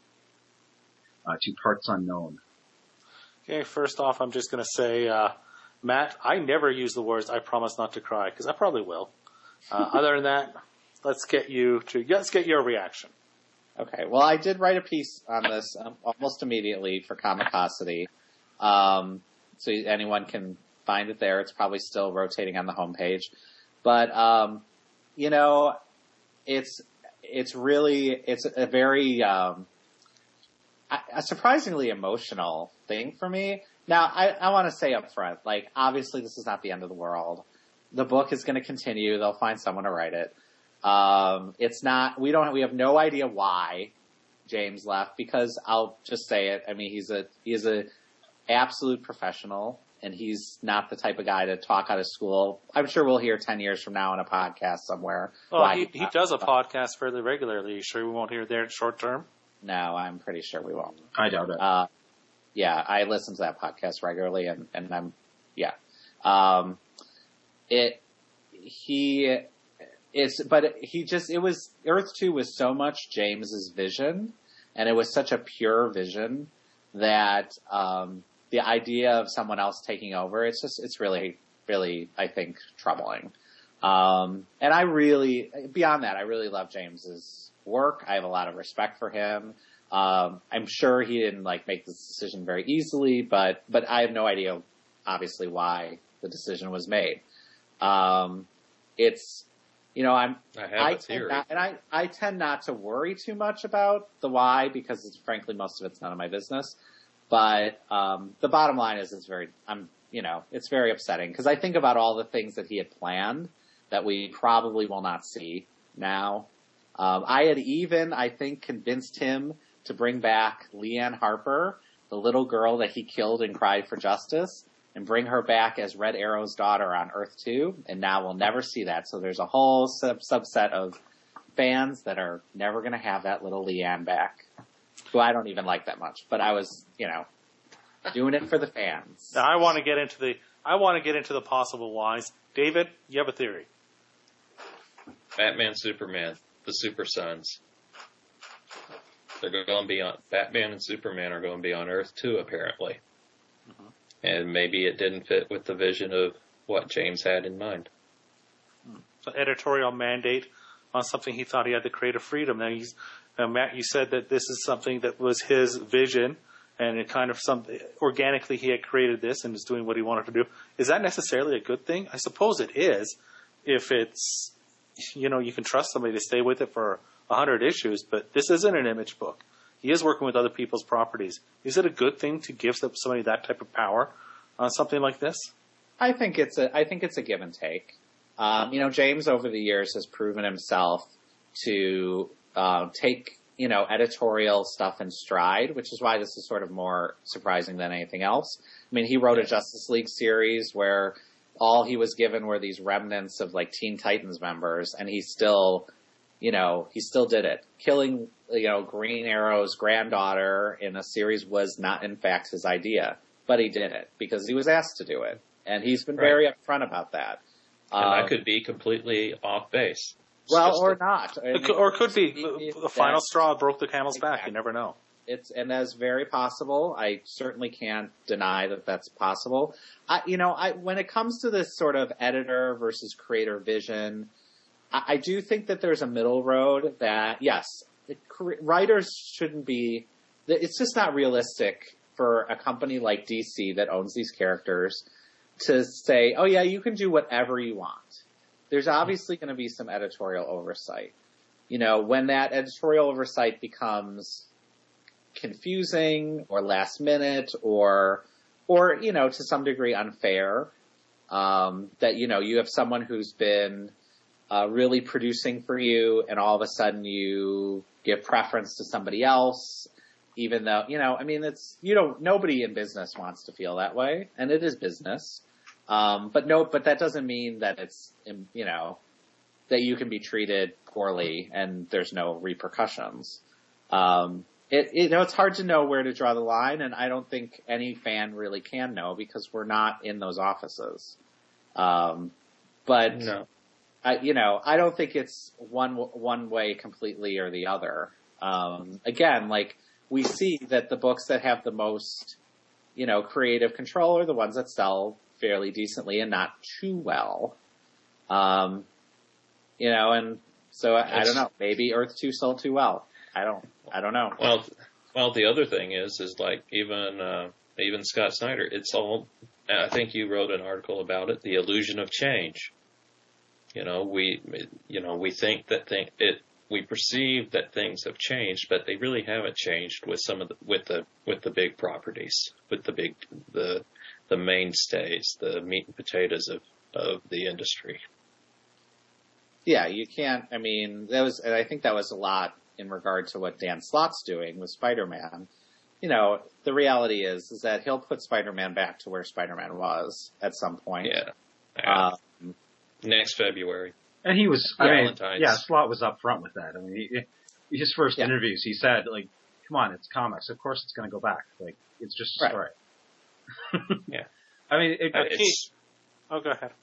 uh, to parts unknown. Okay, first off, I'm just going to say, uh, Matt, I never use the words "I promise not to cry" because I probably will. Uh, other than that, let's get you to let's get your reaction. Okay, well, I did write a piece on this um, almost immediately for Comicosity, um, so anyone can find it there. It's probably still rotating on the homepage, but um, you know, it's it's really it's a very um, a a surprisingly emotional thing for me. Now, I, I want to say up front, like, obviously this is not the end of the world. The book is going to continue. They'll find someone to write it. Um, it's not, we don't, we have no idea why James left, because I'll just say it. I mean, he's a, he's a absolute professional, and he's not the type of guy to talk out of school. I'm sure we'll hear ten years from now on a podcast somewhere. Well, why he, he does a podcast fairly regularly. You sure we won't hear there short term? No, I'm pretty sure we won't. I doubt it. Uh, yeah, I listen to that podcast regularly, and, and I'm, yeah. Um, it, he, it's, but he just, it was, Earth two was so much James's vision, and it was such a pure vision that, um, the idea of someone else taking over, it's just, it's really, really, I think, troubling. Um, and I really, beyond that, I really love James's work. I have a lot of respect for him. Um, I'm sure he didn't like make this decision very easily, but, but I have no idea, obviously, why the decision was made. Um, it's, you know, I'm, I have I a theory. Not, and I, I tend not to worry too much about the why because it's, frankly, most of it's none of my business. But, um, the bottom line is it's very, I'm, you know, it's very upsetting because I think about all the things that he had planned that we probably will not see now. Um, I had even, I think, convinced him to bring back Leanne Harper, the little girl that he killed and cried for justice, and bring her back as Red Arrow's daughter on Earth two, and now we'll never see that. So there's a whole sub- subset of fans that are never going to have that little Leanne back, who I don't even like that much. But I was, you know, doing it for the fans. Now, I want to get into the I want to get into the possible whys. David, you have a theory. Batman, Superman, the Super Sons. They're going to be on, Batman and Superman are going to be on Earth two, apparently. Mm-hmm. And maybe it didn't fit with the vision of what James had in mind. So editorial mandate on something he thought he had the creative freedom. Now, he's, now, Matt, you said that this is something that was his vision, and it kind of some organically he had created this and is doing what he wanted to do. Is that necessarily a good thing? I suppose it is, if it's, you know, you can trust somebody to stay with it for a hundred issues, but this isn't an Image book. He is working with other people's properties. Is it a good thing to give somebody that type of power on something like this? I think it's a, I think it's a give and take. Um, you know, James over the years has proven himself to, uh, take, you know, editorial stuff in stride, which is why this is sort of more surprising than anything else. I mean, he wrote a Justice League series where all he was given were these remnants of like Teen Titans members, and he still, you know, he still did it. Killing, you know, Green Arrow's granddaughter in a series was not, in fact, his idea, but he did it because he was asked to do it, and he's been right. very upfront about that. And um, I could be completely off base. Well, or not. I mean, or it could be it, the final that, straw broke the camel's exactly. back. You never know. It's, and that's very possible. I certainly can't deny that that's possible. I, you know, I, when it comes to this sort of editor versus creator vision, I, I do think that there's a middle road that, yes, it, writers shouldn't be, it's just not realistic for a company like D C that owns these characters to say, oh yeah, you can do whatever you want. There's obviously going to be some editorial oversight. You know, when that editorial oversight becomes confusing or last minute or, or, you know, to some degree unfair, um, that, you know, you have someone who's been, uh, really producing for you and all of a sudden you give preference to somebody else, even though, you know, I mean, it's, you don't, nobody in business wants to feel that way, and it is business. Um, but no, but that doesn't mean that it's, you know, that you can be treated poorly and there's no repercussions. Um, It, you know, it's hard to know where to draw the line, and I don't think any fan really can know because we're not in those offices. Um, but, no. I, you know, I don't think it's one one way completely or the other. Um, again, like, we see that the books that have the most, you know, creative control are the ones that sell fairly decently and not too well. Um, you know, and so I, I don't know. Maybe Earth two sold too well. I don't. I don't know. Well, well, the other thing is, is like even uh, even Scott Snyder. It's all. I think you wrote an article about it. The illusion of change. You know, we, you know, we think that thing it. We perceive that things have changed, but they really haven't changed with some of the with the with the big properties, with the big the the mainstays, the meat and potatoes of of the industry. Yeah, you can't. I mean, that was. And I think that was a lot in regard to what Dan Slott's doing with Spider-Man. You know, the reality is, is that he'll put Spider-Man back to where Spider-Man was at some point. Yeah. Um, Next February. And he was, Yeah, I mean, Valentine's. yeah, Slott was up front with that. I mean, he, his first Yeah. interviews, he said, like, come on, it's comics. Of course it's going to go back. Like, it's just a Right. story. Yeah. I mean, it, Uh, it, it's, Oh, go ahead.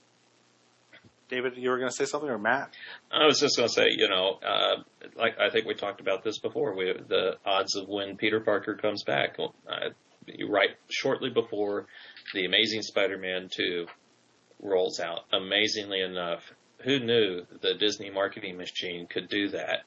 David, you were going to say something, or Matt? I was just going to say, you know, uh, like I think we talked about this before. We, the odds of when Peter Parker comes back, uh, right shortly before the Amazing Spider-Man two rolls out. Amazingly enough, who knew the Disney marketing machine could do that?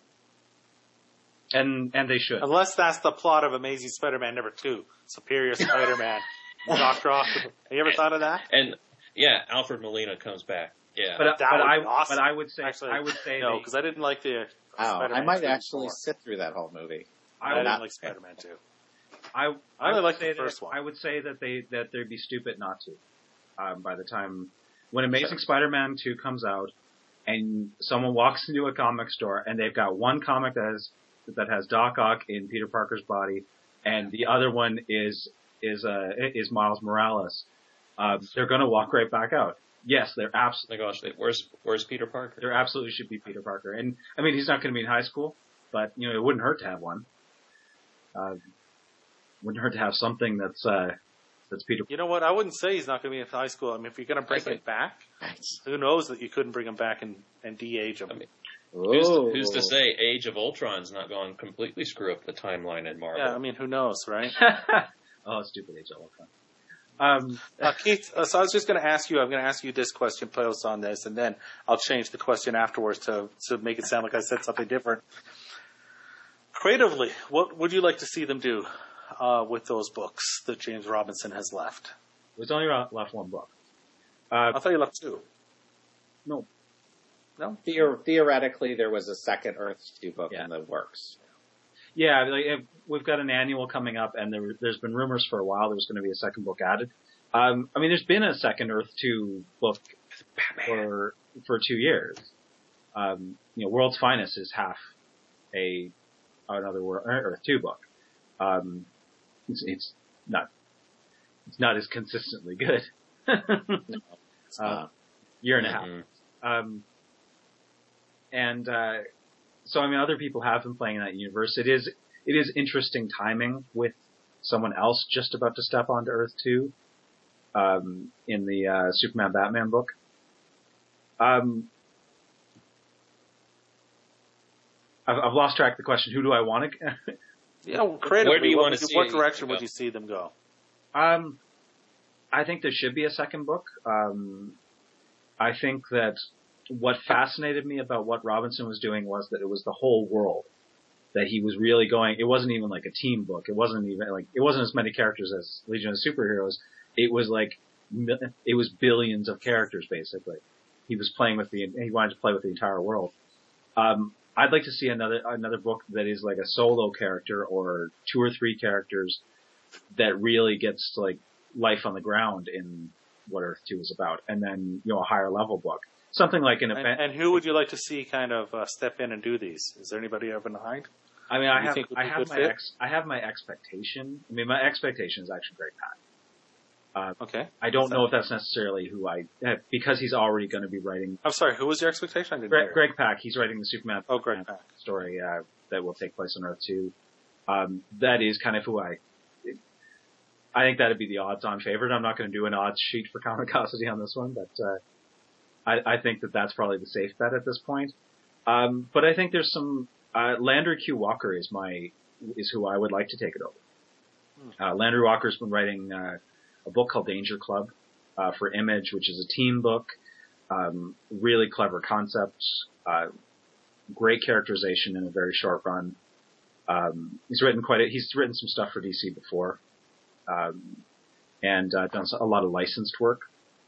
And and they should. Unless that's the plot of Amazing Spider-Man number two, Superior Spider-Man, Doctor Octopus. Have you ever thought of that? And yeah, Alfred Molina comes back. Yeah, But, That but would I be awesome. but I would say Actually, I would say no, they- because I didn't like the. Wow, I Spider-Man might two actually before. sit through that whole movie. I I didn't would, like Spider-Man two. I, I really would like the say first that, one. I would say that they that they'd be stupid not to. Um, by the time when Amazing Spider-Man two comes out, and someone walks into a comic store and they've got one comic that has that has Doc Ock in Peter Parker's body, and the other one is is uh is Miles Morales, uh, they're going to walk right back out. Yes, they're absolutely. oh my gosh, where's where's Peter Parker? There absolutely should be Peter Parker, and I mean he's not going to be in high school, but you know it wouldn't hurt to have one. Uh, wouldn't hurt to have something that's uh, that's Peter. You know what? I wouldn't say he's not going to be in high school. I mean, if you're going to bring I think- him back, who knows that you couldn't bring him back and, and de-age him. I mean, Ooh. Who's to, who's to say Age of Ultron's not going to completely screw up the timeline in Marvel? Yeah, I mean, who knows, right? Oh, stupid Age of Ultron. Um, Uh, Keith, uh, so I was just going to ask you, I'm going to ask you this question post on this, and then I'll change the question afterwards to, to make it sound like I said something different. Creatively, what would you like to see them do uh, with those books that James Robinson has left? there's only left one book. Uh, I thought you left two. no, No? Theor- theoretically, there was a second Earth two book Yeah. in the works. yeah, like if we've got an annual coming up, and there, there's been rumors for a while there was going to be a second book added. Um, I mean, there's been a second Earth two book for for two years. Um, you know, World's Finest is half a another Wor- Earth two book. Um, it's, it's not it's not as consistently good. It's uh, not. year and a half. Mhm. Um, and uh, so, I mean, other people have been playing in that universe. It is it is interesting timing with someone else just about to step onto Earth two um, in the uh, Superman Batman book. Um, I've, I've lost track of the question. Who do I want to? You know, creatively, Where do you what, wanna would you- see what it direction go? would you see them go? um, I think there should be a second book. Um, I think that what fascinated me about what Robinson was doing was that it was the whole world. That he was really going, it wasn't even like a team book. It wasn't even like, it wasn't as many characters as Legion of Superheroes. It was like, it was billions of characters basically. He was playing with the, he wanted to play with the entire world. Um, I'd like to see another, another book that is like a solo character or two or three characters that really gets like life on the ground in what Earth two is about. And then, you know, a higher level book. Something like an And, event. and who would you like to see kind of uh, step in and do these? Is there anybody you have in mind? I mean, I you have, think would I be a have good my fit? ex, I have my expectation. I mean, my expectation is actually Greg Pak. Okay. I don't know if that's necessarily who I, eh, because he's already going to be writing. I'm sorry, who was your expectation? I didn't Greg, hear. Greg Pak, he's writing the Superman Oh, Greg Pak. story uh, that will take place on Earth two. Um, that is kind of who I. I think that'd be the odds-on favorite. I'm not going to do an odds sheet for Comicosity on this one, but uh, I, I think that that's probably the safe bet at this point. Um, but I think there's some. Uh, Landry Q. Walker is my is who I would like to take it over. Uh, Landry Walker's been writing uh, a book called Danger Club uh, for Image, which is a teen book. Um, really clever concepts, uh, great characterization in a very short run. Um, he's written quite a, he's written some stuff for D C before, um, and uh, done a lot of licensed work,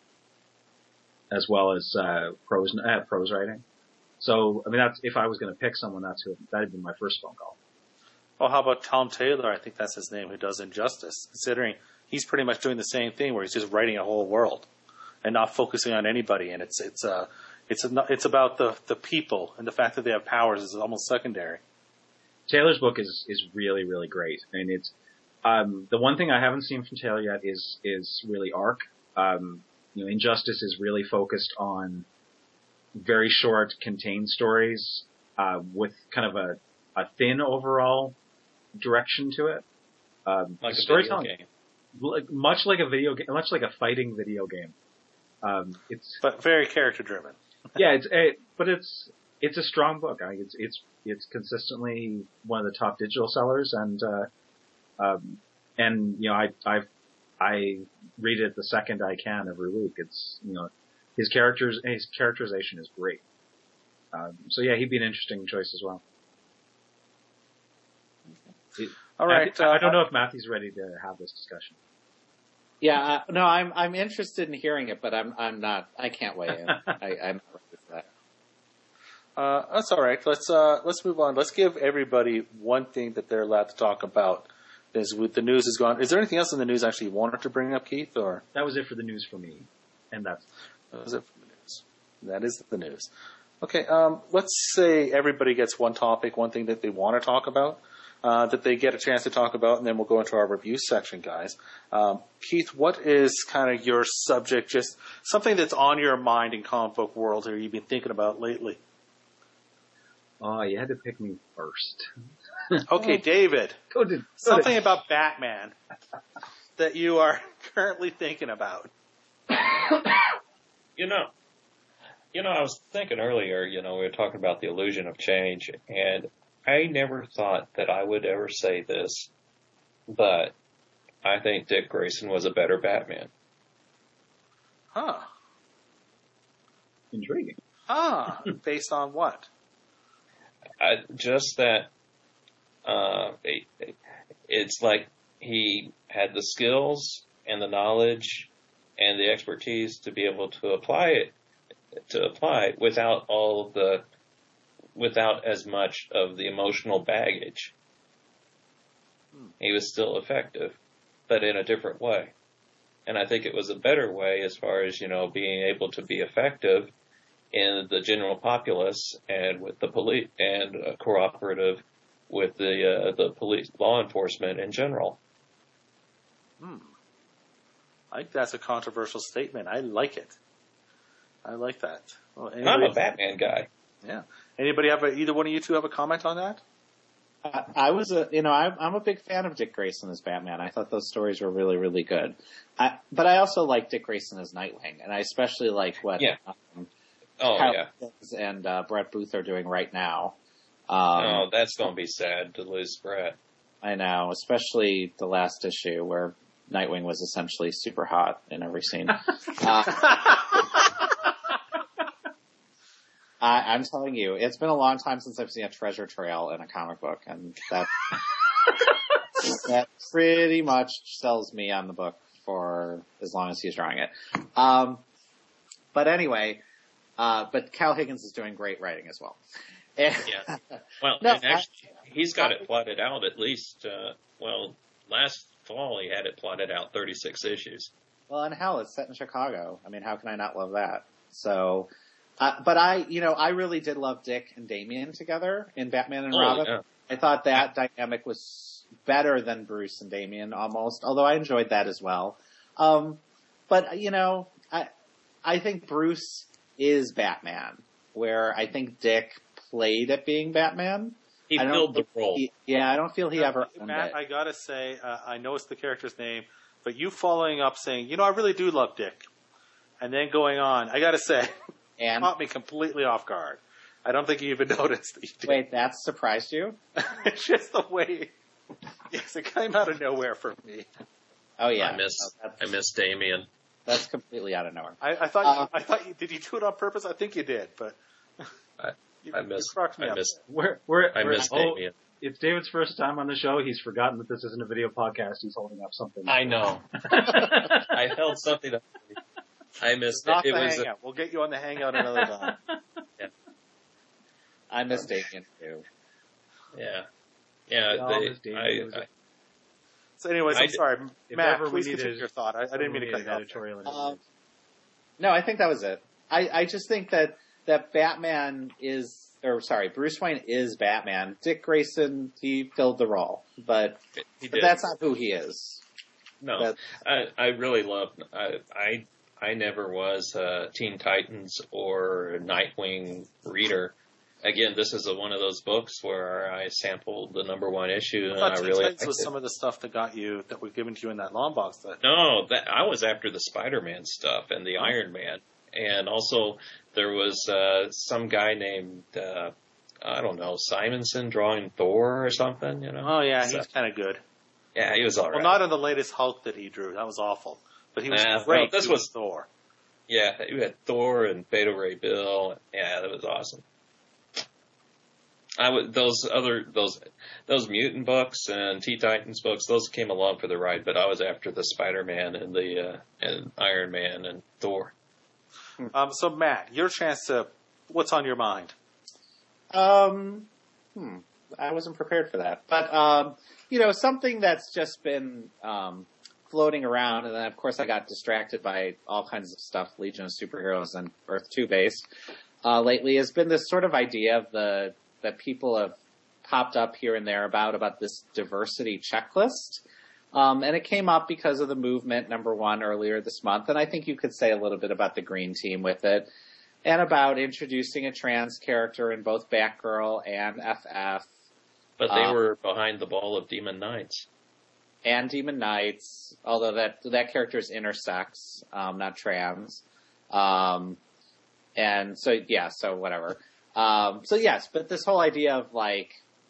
as well as uh, prose uh, prose writing. So, I mean, that's if I was going to pick someone, that's who that'd be my first phone call. Oh, how about Tom Taylor? I think that's his name, who does Injustice. Considering he's pretty much doing the same thing, where he's just writing a whole world and not focusing on anybody. And it's it's uh it's a, it's about the the people, and the fact that they have powers is almost secondary. Taylor's book is is really really great. I mean, it's um, the one thing I haven't seen from Taylor yet is is really arc. Um, you know, Injustice is really focused on very short, contained stories uh, with kind of a a thin overall direction to it. Um, Like a video storytelling, game. like, much like a video game, much like a fighting video game. Um, it's But very character driven. yeah, it's a, but it's it's a strong book. I think it's it's it's consistently one of the top digital sellers, and uh, um, and you know I I I read it the second I can every week. It's you know his characters, his characterization is great. Um, so yeah, he'd be an interesting choice as well. All right. I, I uh, don't know if Matthew's ready to have this discussion. Yeah, uh, no, I'm I'm interested in hearing it, but I'm I'm not. I can't weigh in. I, I'm not ready for that. Uh, that's all right. Let's uh, let's move on. Let's give everybody one thing that they're allowed to talk about. Is with the news is gone. Is there anything else in the news actually you wanted to bring up, Keith? Or That was it for the news for me, and that's that was it for the news? That is the news. Okay. Um, let's say everybody gets one topic, one thing that they want to talk about, uh, that they get a chance to talk about, and then we'll go into our review section, guys. Um, Keith, what is kind of your subject? Just something that's on your mind in comic book world, or you've been thinking about lately. oh, you had to pick me first. Okay, David. Go to, go Something to, about Batman that you are currently thinking about. You know, you know, I was thinking earlier, you know, we were talking about the illusion of change, and I never thought that I would ever say this, but I think Dick Grayson was a better Batman. Huh. intriguing. Huh. Based on what? I, just that, uh, it, it's like he had the skills and the knowledge and the expertise to be able to apply it, to apply it without all of the, without as much of the emotional baggage. Hmm. He was still effective, but in a different way. And I think it was a better way as far as, you know, being able to be effective in the general populace and with the police and uh, cooperative with the, uh, the police, law enforcement in general. Hmm. I think that's a controversial statement. I like it. I like that. Well, anybody, I'm a Batman guy. Yeah. Anybody have a, either one of you two have a comment on that? I, I was a, you know, I, I'm a big fan of Dick Grayson as Batman. I thought those stories were really, really good. I, but I also like Dick Grayson as Nightwing, and I especially like what yeah. um, oh, Kyle yeah. and uh, Brett Booth are doing right now. Um, oh, that's going to be sad to lose Brett. I know, especially the last issue where Nightwing was essentially super hot in every scene. uh, I, I'm telling you, it's been a long time since I've seen a treasure trail in a comic book, and that that pretty much sells me on the book for as long as he's drawing it. Um, but anyway, uh, but Cal Higgins is doing great writing as well. And, yeah. Well, no, and actually, I, he's got it plotted out at least, uh, well, last fall he had it plotted out thirty-six issues. Well, and hell, it's set in Chicago. I mean, how can I not love that? So, uh, but I, you know, I really did love Dick and Damian together in Batman and oh, Robin. Yeah. I thought that dynamic was better than Bruce and Damian almost, although I enjoyed that as well. Um, but, you know, I, I think Bruce is Batman, where I think Dick played at being Batman. He I filled the think role. He, yeah, I don't feel he Now, ever owned Matt, it. I gotta say, uh, I know it's the character's name, but you following up saying, you know, I really do love Dick, and then going on, I gotta say, And caught me completely off guard. I don't think you even noticed that you did. wait, that surprised you? It's just the way, yes, it came out of nowhere for me. Oh yeah, I miss, no, I miss Damian. that's completely out of nowhere. I, I thought, Uh, you, I thought, you, did you do it on purpose? I think you did, but I, you, I miss, you crocked me I up. miss, We're, we're, I we're, miss oh, Damian. it's David's first time on the show. He's forgotten that this isn't a video podcast. He's holding up something. I know. I held something up. I missed Not it. It the was, hangout. We'll get you on the hangout another time. I miss Damian too. yeah. Yeah, We all they, miss Damian. I, It was a- I, So anyways, I I'm did- sorry. If Matt, ever we please need continue a- your thought. I, I didn't mean to cut you an off. editorial. in Um, it. No, I think that was it. I, I just think that, that Batman is, or sorry, Bruce Wayne is Batman. Dick Grayson, he filled the role, but, he but did. that's not who he is. No, That- I, I really love, I, I, I never was a Teen Titans or Nightwing reader. Again, this is a, one of those books where I sampled the number one issue I and thought I Teen really Titans liked was it. some of the stuff that got you, that was given to you in that long box. That No, that, I was after the Spider-Man stuff and the Iron Man. And also there was, uh, some guy named, uh, I don't know, Simonson drawing Thor or something, you know? Oh yeah, So- he's kind of good. Yeah, he was alright. Well, not in the latest Hulk that he drew. That was awful. But he was Uh, great. well, this doing was- Thor. Yeah, you had Thor and Beta Ray Bill. Yeah, that was awesome. I would those other those those mutant books and Teen Titans books. Those came along for the ride, but I was after the Spider-Man and the uh, and Iron Man and Thor. Um, so Matt, your chance to what's on your mind? Um, hmm, I wasn't prepared for that, but um, you know, something that's just been um, floating around, and then of course I got distracted by all kinds of stuff, Legion of Superheroes and Earth two based uh, lately, has been this sort of idea of the that people have popped up here and there about about this diversity checklist. Um, and it came up because of the movement, number one, earlier this month. And I think you could say a little bit about the Green Team with it. And about introducing a trans character in both Batgirl and F F. But they uh, were behind the ball of Demon Knights. And Demon Knights, although that that character is intersex, um, not trans. Um, and so, yeah, so whatever. Um, so, yes, but this whole idea of, like,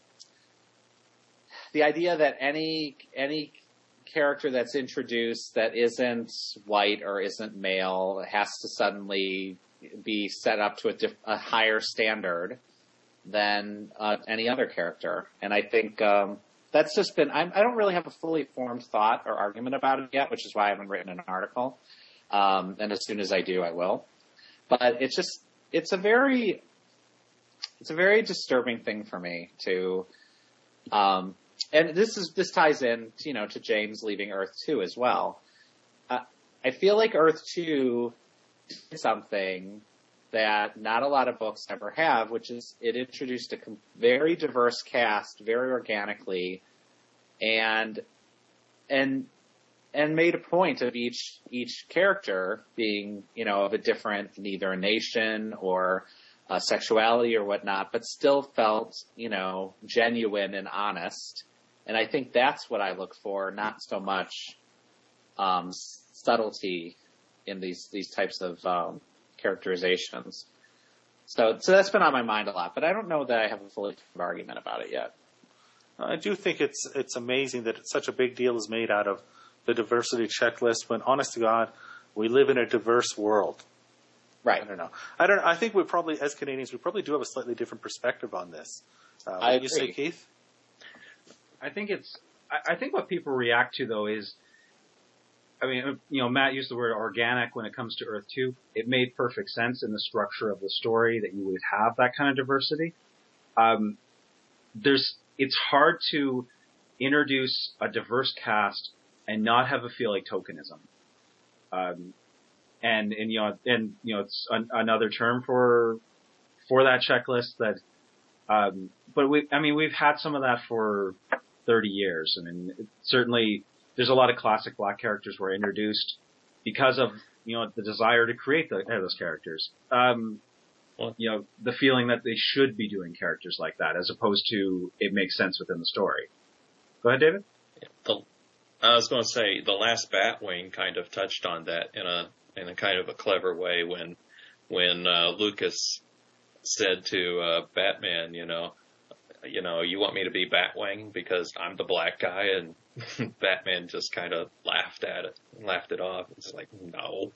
the idea that any any character that's introduced that isn't white or isn't male has to suddenly be set up to a, diff- a higher standard than uh, any other character. And I think um, that's just been, I'm, I don't really have a fully formed thought or argument about it yet, which is why I haven't written an article. Um, and as soon as I do, I will. But it's just, it's a very, it's a very disturbing thing for me to, um, and this is this ties in, you know, to James leaving Earth two as well. Uh, I feel like Earth two did something that not a lot of books ever have, which is it introduced a very diverse cast very organically, and and and made a point of each each character being, you know, of a different, either a nation or uh, sexuality or whatnot, but still felt, you know, genuine and honest. And I think that's what I look for, not so much um, subtlety in these these types of um, characterizations. So, so that's been on my mind a lot, but I don't know that I have a fully formed argument about it yet. I do think it's it's amazing that such a big deal is made out of the diversity checklist when, honest to God, we live in a diverse world. Right. I don't know. I don't. I think we probably, as Canadians, we probably do have a slightly different perspective on this. Uh, what I do you say, agree. Keith? I think it's, I, I think what people react to though is, I mean, you know, Matt used the word organic when it comes to Earth two. It made perfect sense in the structure of the story that you would have that kind of diversity. Um, there's, it's hard to introduce a diverse cast and not have a feel like tokenism. Um, and, and, you know, and, you know, it's an, another term for, for that checklist that, um, but we, I mean, we've had some of that for thirty years. I mean, it, certainly there's a lot of classic black characters were introduced because of, you know, the desire to create the, uh, those characters. Um, Well, you know, the feeling that they should be doing characters like that as opposed to it makes sense within the story. Go ahead, David. the, I was going to say the last Batwing kind of touched on that in a in a kind of a clever way when when uh, Lucas said to uh, Batman, you know, you know, you want me to be Batwing because I'm the black guy, and Batman just kind of laughed at it, laughed it off. It's like, no,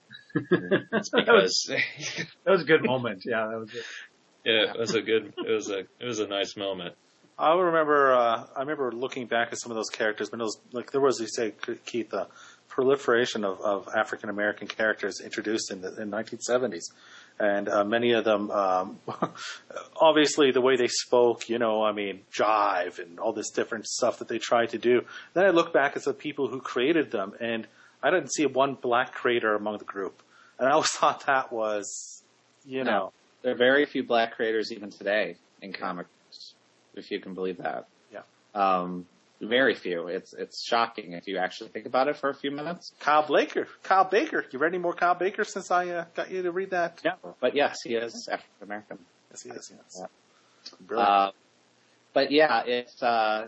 it's because That was a good moment. Yeah, that was it. yeah, it was a good, it was a it was a nice moment. I remember. Uh, I remember looking back at some of those characters, but it was like there was, you say, Keith, a proliferation of, of African American characters introduced in the in nineteen seventies, and uh, many of them, um, obviously, the way they spoke, you know, I mean, jive and all this different stuff that they tried to do. Then I look back at the people who created them, and I didn't see one black creator among the group, and I always thought that was, you No. know, There are very few black creators even today in comics, if you can believe that. Yeah. Um, very few. It's it's shocking if you actually think about it for a few minutes. Kyle Baker. Kyle Baker. You read any more Kyle Baker since I uh, got you to read that? Yeah. But yes, he is African American. Yes, he is. Yes. Yeah. Brilliant. Uh, but yeah, it's, uh,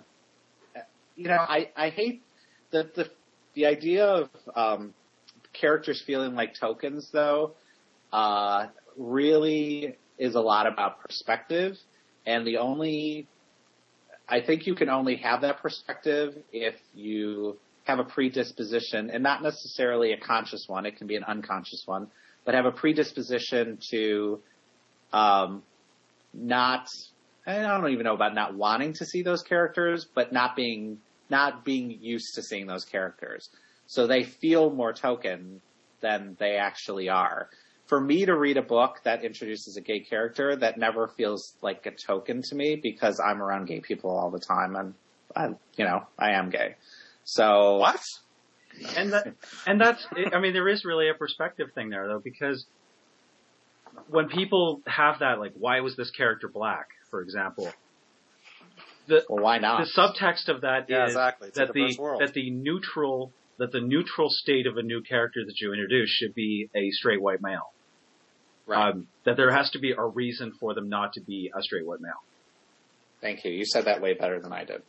you know, I, I hate the, the, the idea of, um, characters feeling like tokens though, uh, really is a lot about perspective. And the only, I think you can only have that perspective if you have a predisposition, and not necessarily a conscious one, it can be an unconscious one, but have a predisposition to um, not, I don't even know about not wanting to see those characters, but not being not being used to seeing those characters. So they feel more token than they actually are. For me to read a book that introduces a gay character, that never feels like a token to me because I'm around gay people all the time, and I, you know, I am gay. So What? And that, and that's, I mean, there is really a perspective thing there, though, because when people have that, like, why was this character black, for example, the, well, why not? the subtext of that Yeah, is exactly. It's a that diverse the world. that the neutral that the neutral state of a new character that you introduce should be a straight white male. Right. Um, that there has to be a reason for them not to be a straight white male. Thank you. You said that way better than I did.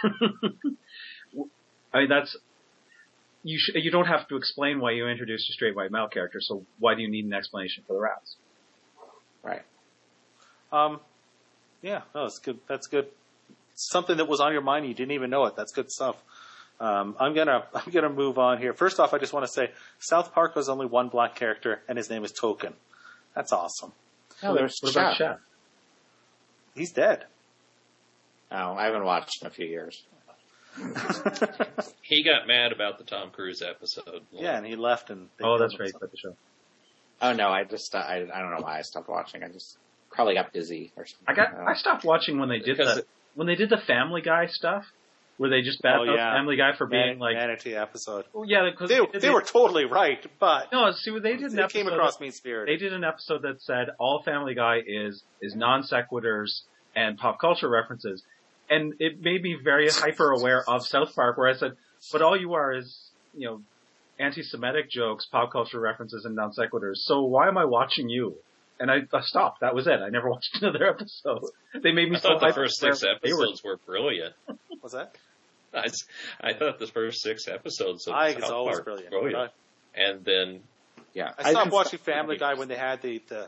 I mean, that's you. Sh- you don't have to explain why you introduced a straight white male character. So why do you need an explanation for the rats? Right. Um, yeah, no, that's good. That's good. Something that was on your mind, you didn't even know it. That's good stuff. Um, I'm gonna I'm gonna move on here. First off, I just want to say South Park has only one black character, and his name is Token. That's awesome. No, there's What about Chef. Chef? He's dead. Oh, I haven't watched in a few years. He got mad about the Tom Cruise episode. Yeah, and he left, and they Oh, killed that's him, right. so- About the show. Oh no, I just I I don't know why I stopped watching. I just probably got busy or something. I got. don't I know. stopped watching when they did Because the it- when they did the Family Guy stuff, where they just bad Oh, mouthed yeah. Family Guy for being Man- like, Manatee episode. well, yeah, because They they were totally right, but no. See, what they did an they episode came across that- mean spirited. They did an episode that said all Family Guy is is non sequiturs and pop culture references, and it made me very hyper aware of South Park, where I said, but all you are is, you know, anti-Semitic jokes, pop culture references, and non sequiturs. So why am I watching you? And I, I stopped. That was it. I never watched another episode. They made me I so thought the hyper first six aware they were- episodes were brilliant. What's that? I, s- I thought the first six episodes of I think South it's always Park brilliant. were brilliant. And then Yeah, I stopped didn't watching stop- Family Guy when they had the, the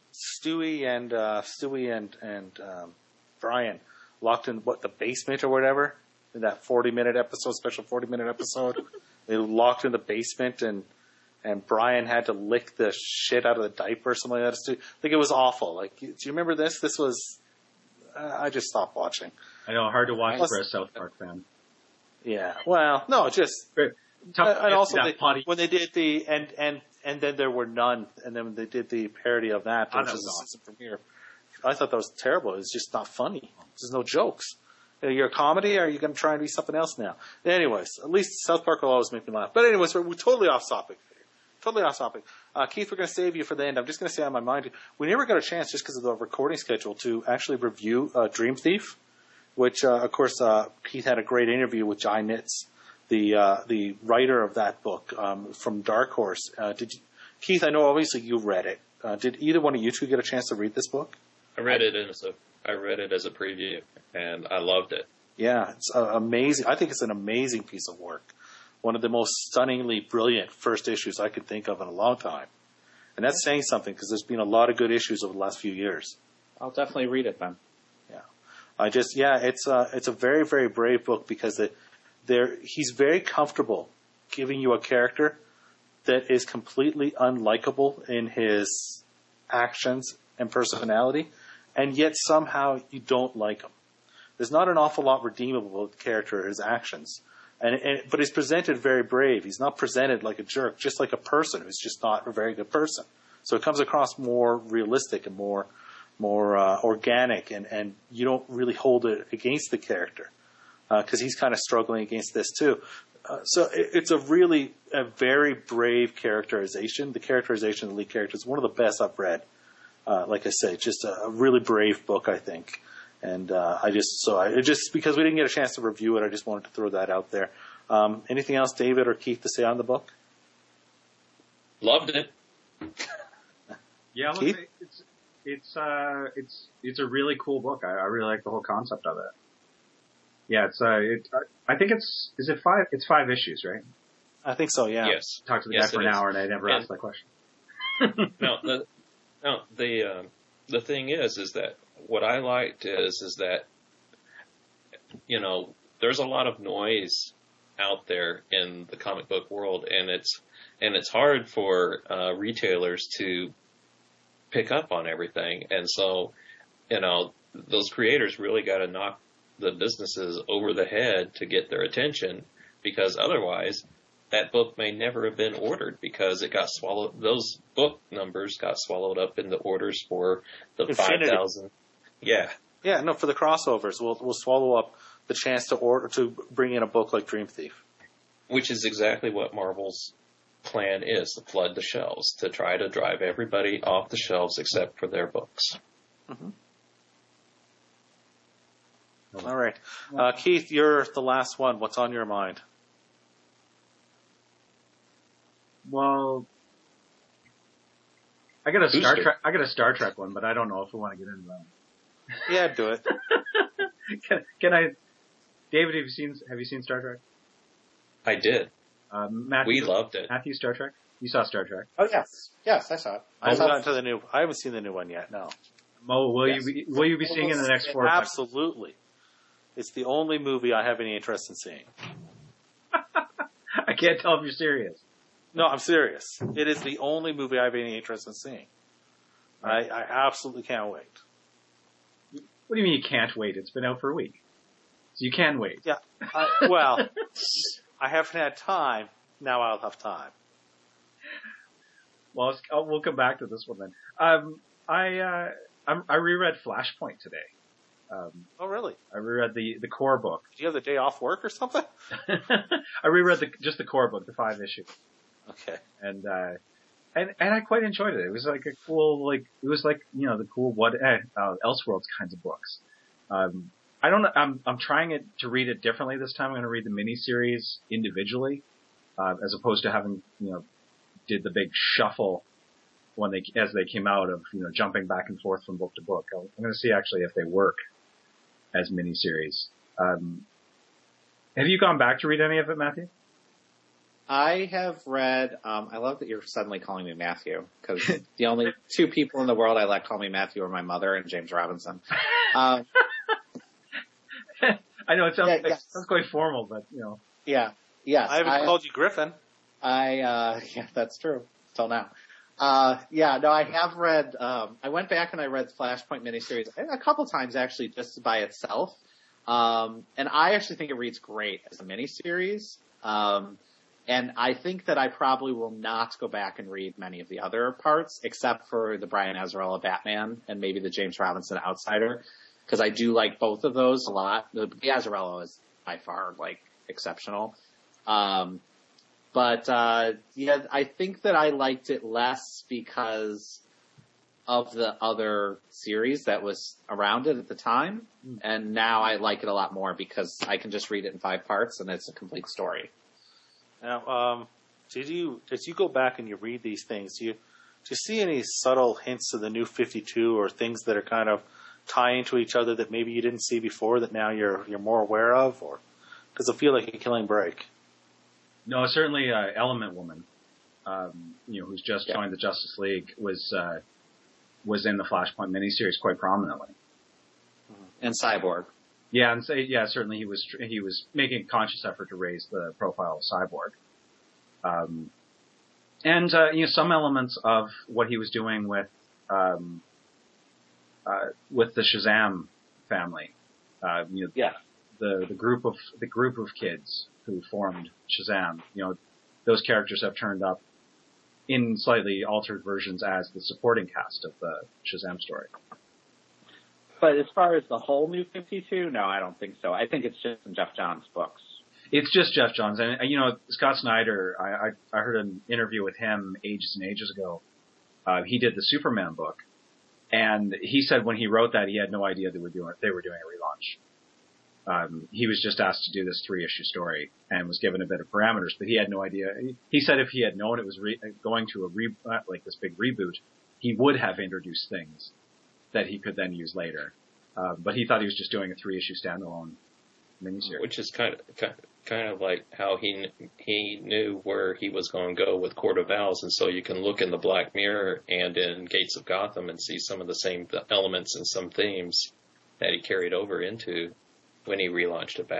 Stewie and uh, Stewie and and um, Brian locked in what the basement or whatever in that forty minute episode, special forty minute episode. They locked in the basement and and Brian had to lick the shit out of the diaper or something like that. Stu- Like it was awful. Like, do you remember this? This was. Uh, I just stopped watching. I know, hard to watch Plus- for a South Park fan. Yeah. Well, no, just Great. Tough and to and get also that they, potty. when they did the and and and then there were none, and then they did the parody of that, Oh, which that is was a season premiere. I thought that was terrible. It's just not funny. There's no jokes. You're a comedy, or are you going to try and be something else now? Anyways, at least South Park will always make me laugh. But anyways, we're, we're totally off topic. Totally off topic. Uh, Keith, we're going to save you for the end. I'm just going to say on my mind, we never got a chance, just because of the recording schedule, to actually review uh, Dream Thief, which, uh, of course, uh, Keith had a great interview with Jai Nitz, the uh, the writer of that book um, from Dark Horse. Uh, did you, Keith? I know obviously you read it. Uh, did either one of you two get a chance to read this book? I read it as a I read it as a preview, and I loved it. Yeah, it's uh, amazing. I think it's an amazing piece of work. One of the most stunningly brilliant first issues I could think of in a long time. And that's saying something, because there's been a lot of good issues over the last few years. I'll definitely read it then. Yeah, I just yeah, it's a it's a very very brave book, because it, there he's very comfortable giving you a character that is completely unlikable in his actions and personality, and yet somehow you don't like him. There's not an awful lot redeemable with the character or his actions, and, and but he's presented very brave. He's not presented like a jerk, just like a person who's just not a very good person. So it comes across more realistic and more more uh, organic, and, and you don't really hold it against the character, because uh, he's kind of struggling against this too. Uh, so it, it's a really a very brave characterization. The characterization of the lead character is one of the best I've read. Uh, like I say, just a, a really brave book, I think. And uh, I just so I it just because we didn't get a chance to review it, I just wanted to throw that out there. Um, anything else, David or Keith, to say on the book? Loved it. Yeah, look, Keith? it's it's uh it's it's a really cool book. I, I really like the whole concept of it. Yeah, it's uh it I think it's is it five it's five issues, right? I think so. Yeah. Yes. Talked to the Yes, guy for it an is. hour and I never And- asked that question. No, the no the um, the thing is, is that what I liked is is that you know there's a lot of noise out there in the comic book world, and it's and it's hard for uh, retailers to pick up on everything. And so, you know, those creators really got to knock the businesses over the head to get their attention, because otherwise that book may never have been ordered, because it got swallowed. Those book numbers got swallowed up in the orders for the five thousand. Yeah. Yeah, no, for the crossovers, we'll we'll swallow up the chance to order to bring in a book like Dream Thief, which is exactly what Marvel's plan is, to flood the shelves, to try to drive everybody off the shelves except for their books. Mm-hmm. All right. Uh, Keith, you're the last one. What's on your mind? Well, I got a Star Trek. I got a Star Trek one, but I don't know if we want to get into that. Yeah, do it. can, can I, David? Have you seen Have you seen Star Trek? I did. Uh, Matthew, we loved it. Matthew, Star Trek. You saw Star Trek? Oh yes, yes, I saw it. I haven't gotten to the new. I haven't seen the new one yet. No. Mo, will Yes. you be, will you be seeing it in the next four? Absolutely. It's the only movie I have any interest in seeing. I can't tell if you're serious. No, I'm serious. It is the only movie I have any interest in seeing. I, I absolutely can't wait. What do you mean you can't wait? It's been out for a week. So you can wait. Yeah. I, well, I haven't had time. Now I'll have time. Well, I'll, we'll come back to this one then. Um, I, uh, I'm, I reread Flashpoint today. Um, oh, really? I reread the, the core book. Did you have the day off work or something? I reread the, just the core book, the five issue. Okay. And, uh, and, and I quite enjoyed it. It was like a cool, like, it was like, you know, the cool what, eh, uh, Elseworlds kinds of books. Um, I don't know, I'm, I'm trying it to read it differently this time. I'm going to read the miniseries individually, uh, as opposed to having, you know, did the big shuffle when they, as they came out of, you know, jumping back and forth from book to book. I'm going to see actually if they work as miniseries. Um, have you gone back to read any of it, Matthew? I have read, um, I love that you're suddenly calling me Matthew, because the only two people in the world I let call me Matthew are my mother and James Robinson. Um, I know it sounds, yeah, it yes. sounds quite formal, but, you know. Yeah, yes. I haven't I, called you Griffin. I, uh, yeah, that's true. Till now. Uh, yeah, no, I have read, um, I went back and I read the Flashpoint miniseries a couple times actually just by itself. Um, and I actually think it reads great as a miniseries. Um, and I think that I probably will not go back and read many of the other parts except for the Brian Azzarello Batman and maybe the James Robinson Outsider, because I do like both of those a lot. The, the Azzarello is by far like exceptional. Um, But, uh, yeah, I think that I liked it less because of the other series that was around it at the time. And now I like it a lot more because I can just read it in five parts and it's a complete story. Now, um, did you, as you go back and you read these things, do you, do you see any subtle hints of the new fifty-two or things that are kind of tying to each other that maybe you didn't see before that now you're, you're more aware of? Or does it feel like a Killing Break? No, certainly, uh, Element Woman, um, you know, who's just yeah. joined the Justice League, was, uh, was in the Flashpoint miniseries quite prominently. And Cyborg. Yeah, and say, yeah, certainly he was, he was making a conscious effort to raise the profile of Cyborg. Um, and, uh, you know, some elements of what he was doing with, um, uh, with the Shazam family, uh, you know, Yeah. the, the group of, the group of kids who formed Shazam, you know, those characters have turned up in slightly altered versions as the supporting cast of the Shazam story. But as far as the whole new fifty-two, no, I don't think so. I think it's just in Jeff Johns' books. It's just Jeff Johns. And, you know, Scott Snyder, I, I, I heard an interview with him ages and ages ago. Uh, he did the Superman book. And he said when he wrote that, he had no idea they were doing, they were doing a relaunch. Um, he was just asked to do this three issue story and was given a bit of parameters, but he had no idea. He, he said if he had known it was re, going to a re, uh, like this big reboot, he would have introduced things that he could then use later. Uh, but he thought he was just doing a three issue standalone miniseries. Which is kind of, kind of, kind of like how he, he knew where he was going to go with Court of Owls. And so you can look in the Black Mirror and in Gates of Gotham and see some of the same elements and some themes that he carried over into when he relaunched a Batman.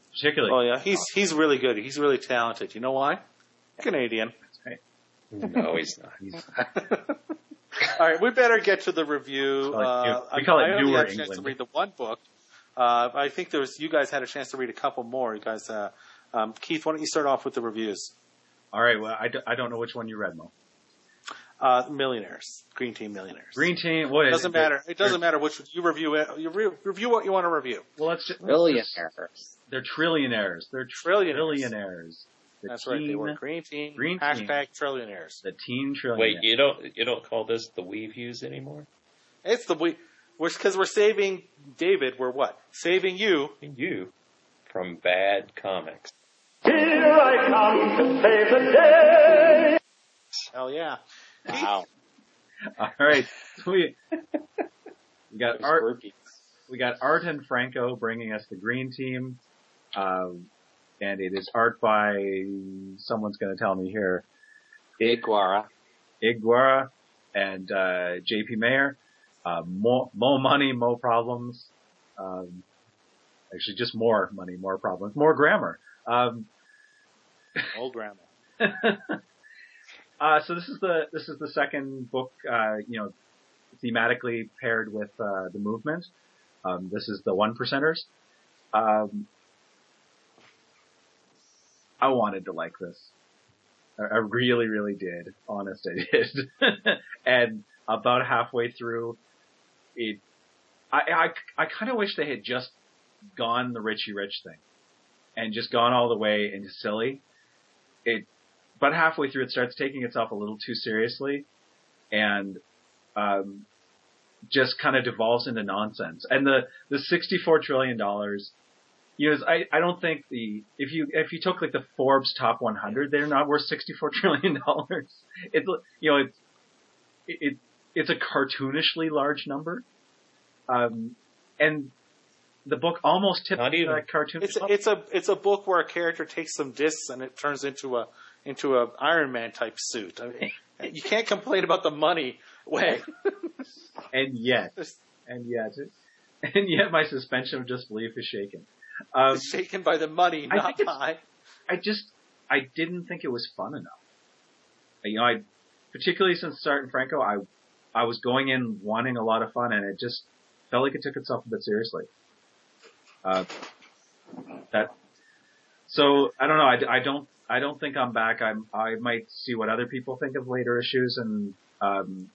particularly. Oh yeah, he's he's really good. He's really talented. You know why? Canadian. No, he's not. He's, All right, we better get to the review. call it Uh, new- we call it I, I only newer had a chance England. to read the one book. Uh, I think there was you guys had a chance to read a couple more. You guys, uh, um, Keith, why don't you start off with the reviews? all right, well, I, do, I don't know which one you read, Mo. Uh, millionaires, Green Team Millionaires. Green Team, what It is doesn't matter. It doesn't matter which you review. It. You re- review what you want to review. Well, let's just, Billionaires. they're trillionaires. They're Trillionaires. trillionaires. The That's team, right. They were Green Team. Green hashtag trillionaires. The team trillionaires. Wait, you don't you don't call this the Weave Views anymore? It's the we. We're because we're saving David. We're what? Saving you. You from bad comics. Here I come to save the day. Hell yeah. Wow. All right, so we we got Those Art. groupies. We got Art and Franco bringing us the Green Team, um, and it is art by someone's going to tell me here, Iguara. Iguara and uh, J P Mayer. Uh, more, more money, more problems. Um, actually, just more money, more problems, more grammar. Um, Old grandma. uh, so this is the this is the second book, uh, you know, thematically paired with uh, the movement. Um, this is the One Percenters. Um, I wanted to like this. I, I really, really did. Honest, I did. And about halfway through, it, I, I, I kind of wish they had just gone the Richie Rich thing and just gone all the way into silly. It, but halfway through, it starts taking itself a little too seriously, and um, just kind of devolves into nonsense. And the the sixty-four trillion dollars, you know, I I don't think the if you if you took like the Forbes top one hundred, they're not worth sixty-four trillion dollars. It's you know it's it, it it's a cartoonishly large number, um, and the book almost tips Not even. that cartoon. It's a, it's a it's a book where a character takes some discs and it turns into a into a Iron Man type suit. I mean, you can't complain about the money way. and yet, and yet, and yet, my suspension of disbelief is shaken. Um, It's shaken by the money, I not think it's- by. I just, I didn't think it was fun enough. You know, I, particularly since Art and Franco, I, I was going in wanting a lot of fun, and it just felt like it took itself a bit seriously. Uh, that, so I don't know. I, I don't, I don't think I'm back. I'm, I might see what other people think of later issues, and um,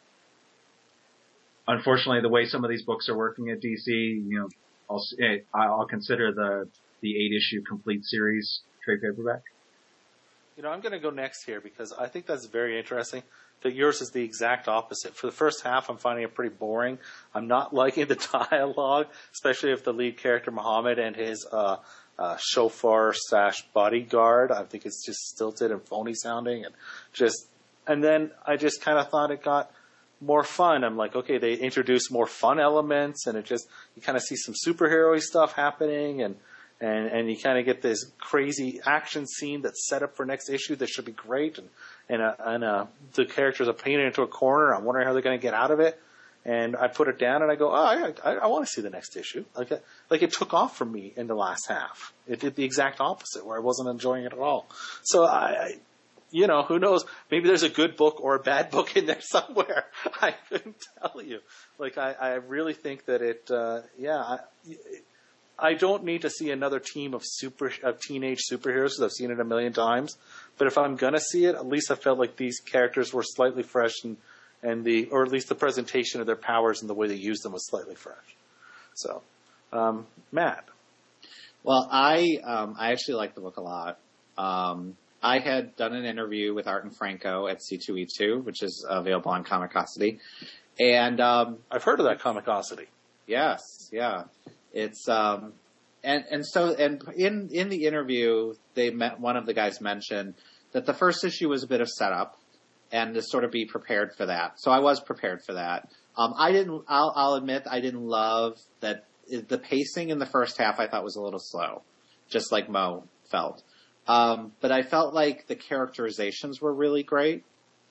unfortunately, the way some of these books are working at D C, you know, I'll, I'll consider the the eight issue complete series trade paperback. You know, I'm going to go next here because I think that's very interesting. That yours is the exact opposite. For the first half, I'm finding it pretty boring. I'm not liking the dialogue, especially if the lead character Muhammad and his uh, uh, chauffeur slash bodyguard. I think it's just stilted and phony sounding, and just. And then I just kind of thought it got more fun. I'm like, okay, they introduced more fun elements, and it just you kind of see some superhero-y stuff happening, and. And, and you kind of get this crazy action scene that's set up for next issue that should be great. And, and, uh, and uh, the characters are painted into a corner. I'm wondering how they're going to get out of it. And I put it down and I go, oh, I, I, I want to see the next issue. Like, it, like it took off for me in the last half. It did the exact opposite where I wasn't enjoying it at all. So I, I you know, who knows? Maybe there's a good book or a bad book in there somewhere. I couldn't tell you. Like, I, I really think that it, uh, yeah, I, it, I don't need to see another team of super of teenage superheroes because I've seen it a million times. But if I'm gonna see it, at least I felt like these characters were slightly fresh, and and the or at least the presentation of their powers and the way they used them was slightly fresh. So, um, Matt. Well, I um, I actually like the book a lot. Um, I had done an interview with Art and Franco at C two E two, which is available on Comicosity, and um, I've heard of that Comicosity. yes, yeah. It's, um, and, and so, and in, in the interview, they met, one of the guys mentioned that the first issue was a bit of setup and to sort of be prepared for that. So I was prepared for that. Um, I didn't, I'll, I'll admit I didn't love that the pacing in the first half I thought was a little slow, just like Mo felt. Um, but I felt like the characterizations were really great.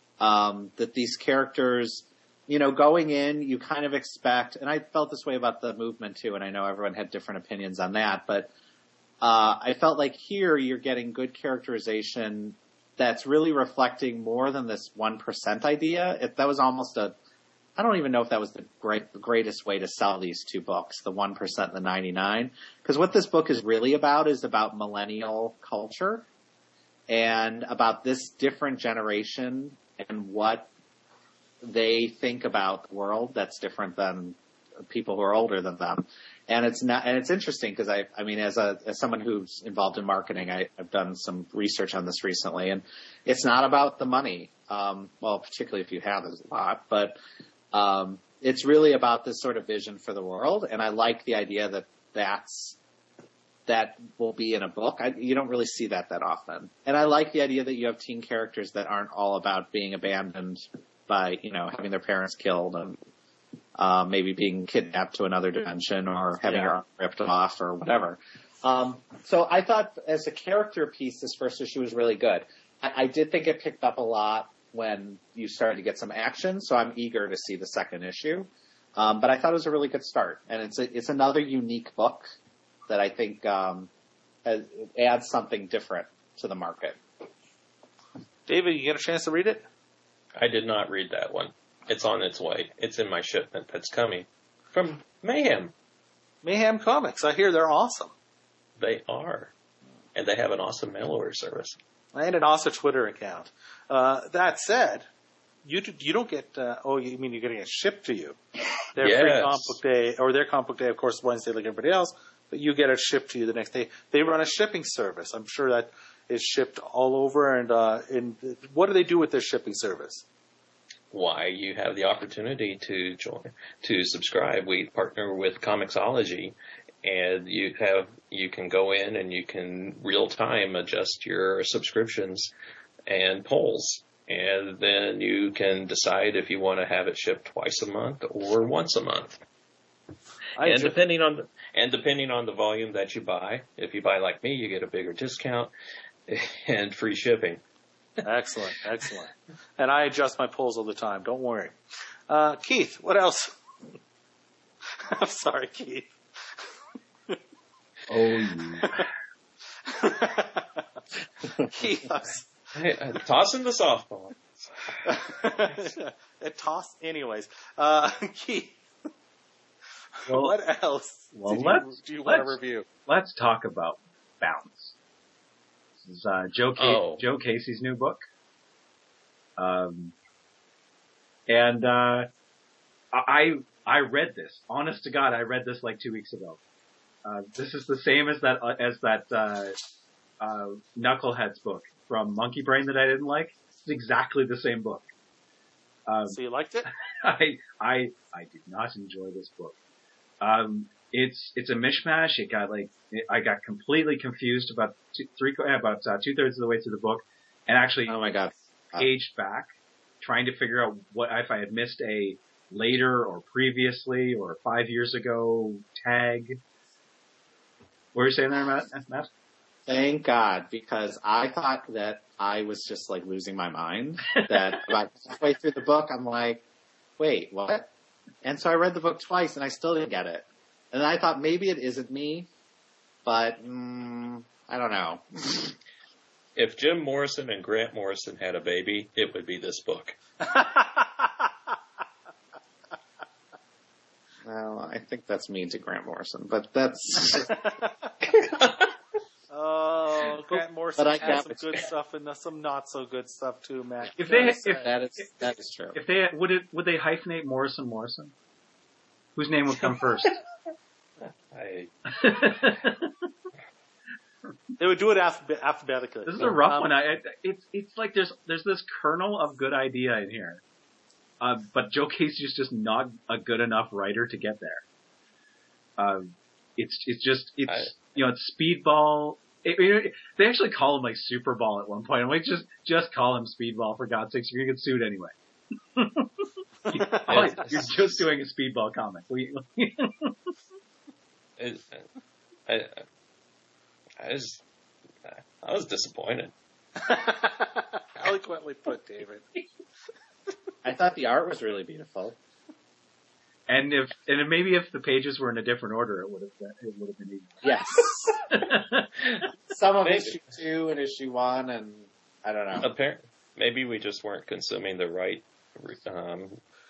Um, that these characters, you know, going in, you kind of expect, and I felt this way about the movement too, and I know everyone had different opinions on that, but Uh, I felt like here you're getting good characterization that's really reflecting more than this one percent idea. If that was almost a, I don't even know if that was the great, the greatest way to sell these two books, the one percent and the ninety-nine. Because what this book is really about is about millennial culture and about this different generation and what they think about the world that's different than people who are older than them. And it's not, and it's interesting because I, I mean, as a, as someone who's involved in marketing, I, I've done some research on this recently, and it's not about the money. Um, well, particularly if you have a lot, but, um, it's really about this sort of vision for the world. And I like the idea that that's, that will be in a book. I, you don't really see that that often. And I like the idea that you have teen characters that aren't all about being abandoned by, you know, having their parents killed and, Uh, maybe being kidnapped to another dimension or having Yeah. her arm ripped off or whatever. Um, so I thought as a character piece, this first issue was really good. I, I did think it picked up a lot when you started to get some action, so I'm eager to see the second issue. Um, but I thought it was a really good start, and it's a, it's another unique book that I think um, has, adds something different to the market. David, you get a chance to read it? I did not read that one. It's on its way. It's in my shipment that's coming from Mayhem. Mayhem Comics. I hear they're awesome. They are. And they have an awesome mail order service. And an awesome Twitter account. Uh, that said, you do, you don't get, uh, oh, you mean you're getting it shipped to you. Their Yes. free comic book day, or their comic book day, of course, Wednesday like everybody else, but you get it shipped to you the next day. They run a shipping service. I'm sure that is shipped all over. And, uh, in, what do they do with their shipping service? Why, you have the opportunity to join, to subscribe. We partner with Comixology, and you have, you can go in and you can real time adjust your subscriptions and polls. And then you can decide if you want to have it shipped twice a month or once a month. I and ju- depending on, the, and depending on the volume that you buy, if you buy like me, you get a bigger discount and free shipping. Excellent, excellent. And I adjust my polls all the time. Don't worry. Uh, Keith, what else? I'm sorry, Keith. Oh, you. Keith, I'm s- Hey, uh, tossing the softball. it tossed anyways. Uh, Keith, Well, what else well, did let's- you, do you want to let's- review? Let's talk about Bounce. This is uh, Joe, Ca- Oh. Joe Casey's new book. Um, and uh, I I read this. Honest to God, I read this like two weeks ago. Uh, this is the same as that uh, as that uh, uh, Knuckleheads book from Monkey Brain that I didn't like. It's exactly the same book. Um, So you liked it? I I I did not enjoy this book. Um, it's it's a mishmash. It got like it, I got completely confused about two, three about uh, two thirds of the way through the book, and actually Oh my God. paged back trying to figure out what if I had missed a later or previously or five years ago tag. What were you saying there, Matt? Matt? Thank God, because I thought that I was just like losing my mind. That about halfway through the book, I'm like, wait, what? And so I read the book twice and I still didn't get it. And I thought maybe it isn't me, but mm, I don't know. If Jim Morrison and Grant Morrison had a baby, it would be this book. Well, I think that's mean to Grant Morrison, but that's Oh, Grant Morrison But I has got some it. good stuff and some not so good stuff too, Matt. If they Gotta say. if that is that is true. if they would it would they hyphenate Morrison Morrison? Whose name would come first? I, They would do it alphabet- alphabetically. This is a rough Um, one. I, I it's it's like there's there's this kernel of good idea in here, uh, but Joe Casey's just not a good enough writer to get there. Um, it's it's just it's I- you know it's speedball. It, it, they actually call him like Superball at one point. I'm like just just call him Speedball for God's sakes. You're gonna get sued anyway. Oh, you're just doing a Speedball comic. We, it, I, I was, I was disappointed. Eloquently put, David. I thought the art was really beautiful. And if and maybe if the pages were in a different order, it would have been, it would have been easier. Yes. Some of issue two and issue one, and I don't know. Apparently, maybe we just weren't consuming the right um,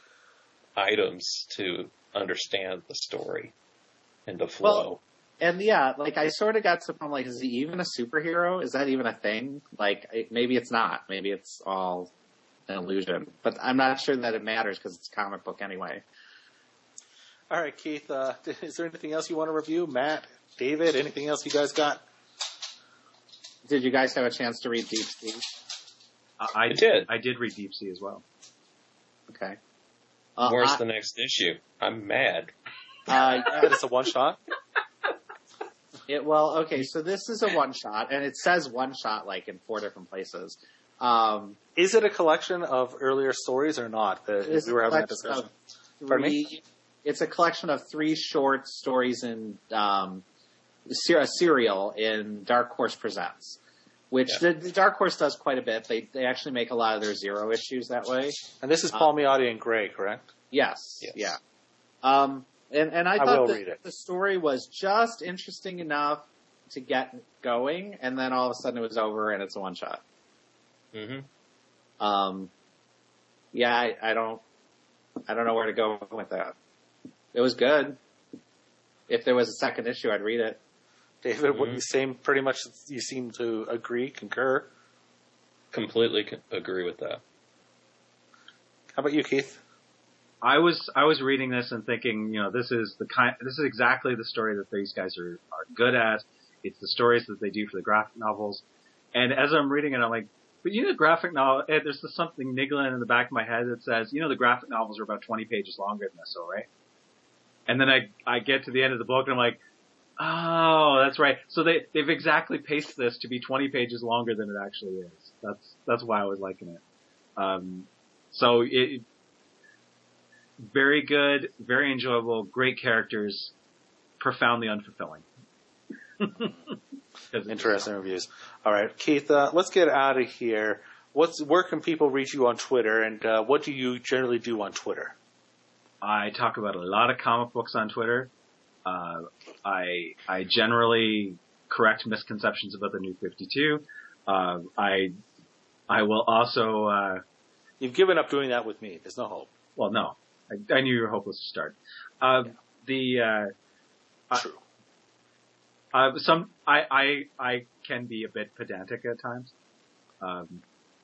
items to understand the story and the flow. Well, and yeah, like I sort of got to the point, like, is he even a superhero? Is that even a thing? Like, it, maybe it's not. Maybe it's all an illusion. But I'm not sure that it matters because it's a comic book anyway. All right, Keith, uh, is there anything else you want to review? Matt, David, anything else you guys got? Did you guys have a chance to read Deep Sea? Uh, I, I did. I did read Deep Sea as well. Okay. Uh, Where's I, the next issue? I'm mad. Uh, yeah, It's a one-shot? it, well, okay, so this is a one-shot, and it says one-shot, like, in four different places. Um, Is it a collection of earlier stories or not? The, It's we were a having that collection discussion. Pardon me? three, it's a collection of three short stories in um, a serial in Dark Horse Presents, which Yeah. the, the Dark Horse does quite a bit. They they actually make a lot of their zero issues that way. And this is Paul Miotti and Gray, correct? Yes, Yes. yeah. Um, and and I I thought will that read it. the story was just interesting enough to get going, and then all of a sudden it was over and it's a one shot. Mm-hmm. Um, yeah, I, I don't, I don't know where to go with that. It was good. If there was a second issue, I'd read it. David, what Mhm. you same pretty much you seem to agree, concur. Completely con- agree with that. How about you, Keith? I was I was reading this and thinking, you know, this is the kind, this is exactly the story that these guys are are good at. It's the stories that they do for the graphic novels. And as I'm reading it, I'm like, but you know, the graphic novel, eh, there's just something niggling in the back of my head that says, you know, the graphic novels are about twenty pages longer than this, all right? And then I I get to the end of the book and I'm like, oh, that's right. So they they've exactly paced this to be twenty pages longer than it actually is. That's that's why I was liking it. Um, so it. Very good, very enjoyable, great characters, profoundly unfulfilling. Interesting reviews. All right, Keith, uh, let's get out of here. What's where can people reach you on Twitter, and uh, what do you generally do on Twitter? I talk about a lot of comic books on Twitter. Uh, I I generally correct misconceptions about the New fifty-two. Uh, I I will also. Uh, You've given up doing that with me. There's no hope. well, no. I, I knew you were hopeless to start. Uh, Yeah. The, uh, True. uh, some, I, I, I can be a bit pedantic at times. Um,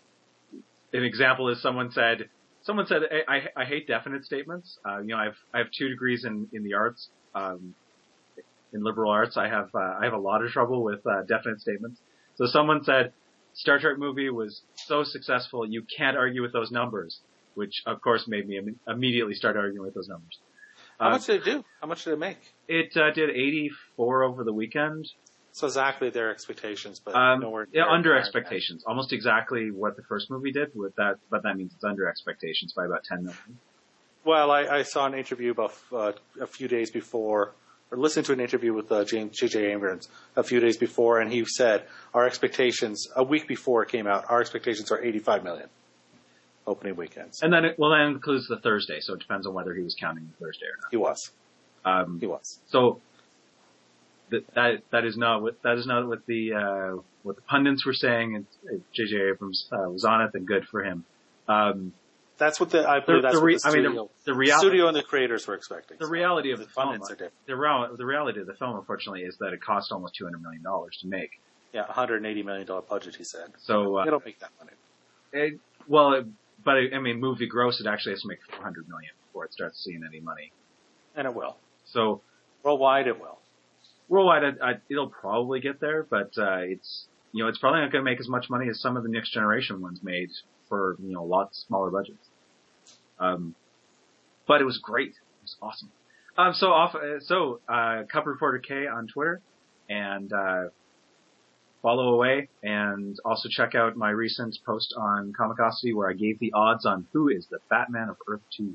an example is someone said, someone said, I, I, I hate definite statements. Uh, you know, I've, I have two degrees in, in the arts, um, in liberal arts. I have, uh, I have a lot of trouble with, uh, definite statements. So someone said, Star Trek movie was so successful, you can't argue with those numbers. Which, of course, made me im- immediately start arguing with those numbers. How Uh, much did it do? How much did it make? It uh, did eighty-four over the weekend. So exactly their expectations, but Um, nowhere yeah, near under higher. expectations. Almost exactly what the first movie did. With that, but that means it's under expectations by about ten million. Well, I, I saw an interview about uh, a few days before, or listened to an interview with uh, James J J Abrams a few days before, and he said our expectations a week before it came out, our expectations are eighty-five million. Opening weekends. And then, it, well, that includes the Thursday, so it depends on whether he was counting the Thursday or He was. not. Um, He was. so that that that is not what that is not what the uh, what the pundits were saying. And if J J Abrams uh, was on it, then good for him. Um, That's what the I the, believe that's the re- what the I mean, studio, the, the the reality. studio and the creators were expecting. The So reality of the the film, pundits are different. the, real, the reality of the film, unfortunately, is that it cost almost two hundred million dollars to make. Yeah, one hundred eighty million dollars budget, he said. So, uh, They don't make that money. it, well, it, but it, I mean, movie gross, it actually has to make four hundred million dollars before it starts seeing any money. And it will. So, Worldwide, it will. worldwide, I, I, it'll probably get there, but uh, it's you know, it's probably not going to make as much money as some of the next generation ones made for you know, a lot smaller budgets. Um, but it was great. It was awesome. Um, so off, uh, so uh, Cup Reporter K on Twitter, and uh, follow away, and also check out my recent post on Comicosity where I gave the odds on who is the Batman of Earth two.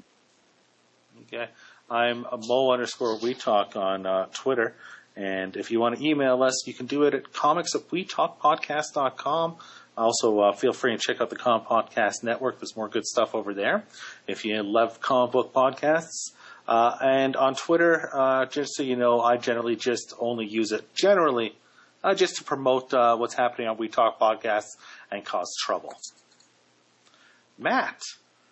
Okay. I'm a Mo underscore We Talk on uh, Twitter. And if you want to email us, you can do it at comics at we talk podcast dot com. Also, uh, feel free and check out the Comic Podcast Network. There's more good stuff over there. If you love comic book podcasts, Uh, and on Twitter, uh, just so you know, I generally just only use it generally uh, just to promote uh, what's happening on We Talk Podcasts and cause trouble. Matt.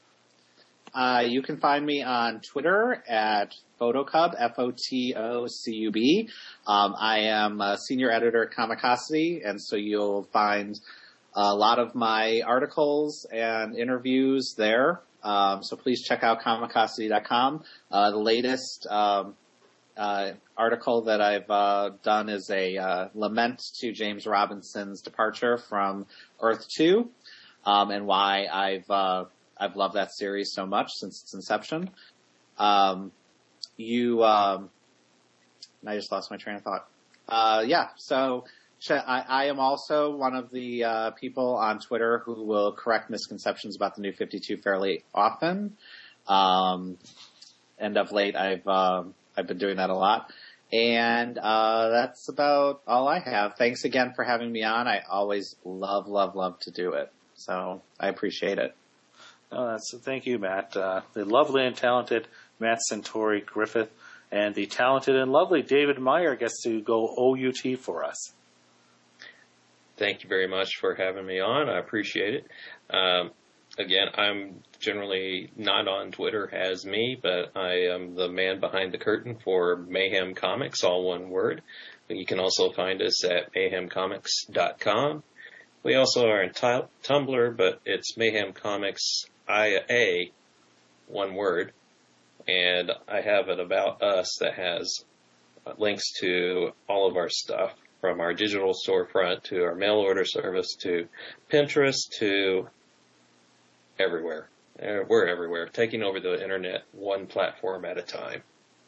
Uh, you can find me on Twitter at Photocub, F O T O C U B. Um, I am a senior editor at Comicosity, and so you'll find a lot of my articles and interviews there. Um, so please check out Comicosity dot com. Uh, the latest um, uh, article that I've uh, done is a uh, lament to James Robinson's departure from Earth two, um, and why I've uh, I've loved that series so much since its inception. Um, you, um, I just lost my train of thought. Uh, yeah, so I, I am also one of the uh, people on Twitter who will correct misconceptions about the New fifty-two fairly often. Um, and of late, I've uh, I've been doing that a lot. And uh, that's about all I have. Thanks again for having me on. I always love, love, love to do it. So I appreciate it. Oh, that's, thank you, Matt. Uh, the lovely and talented Matt Centauri Griffith and the talented and lovely David Meyer gets to go O U T for us. Thank you very much for having me on. I appreciate it. Um, again, I'm generally not on Twitter as me, but I am the man behind the curtain for Mayhem Comics, all one word. You can also find us at mayhem comics dot com. We also are in t- Tumblr, but it's Mayhem Comics I A, one word. And I have an About Us that has links to all of our stuff, from our digital storefront to our mail order service to Pinterest to everywhere. We're everywhere, taking over the internet one platform at a time.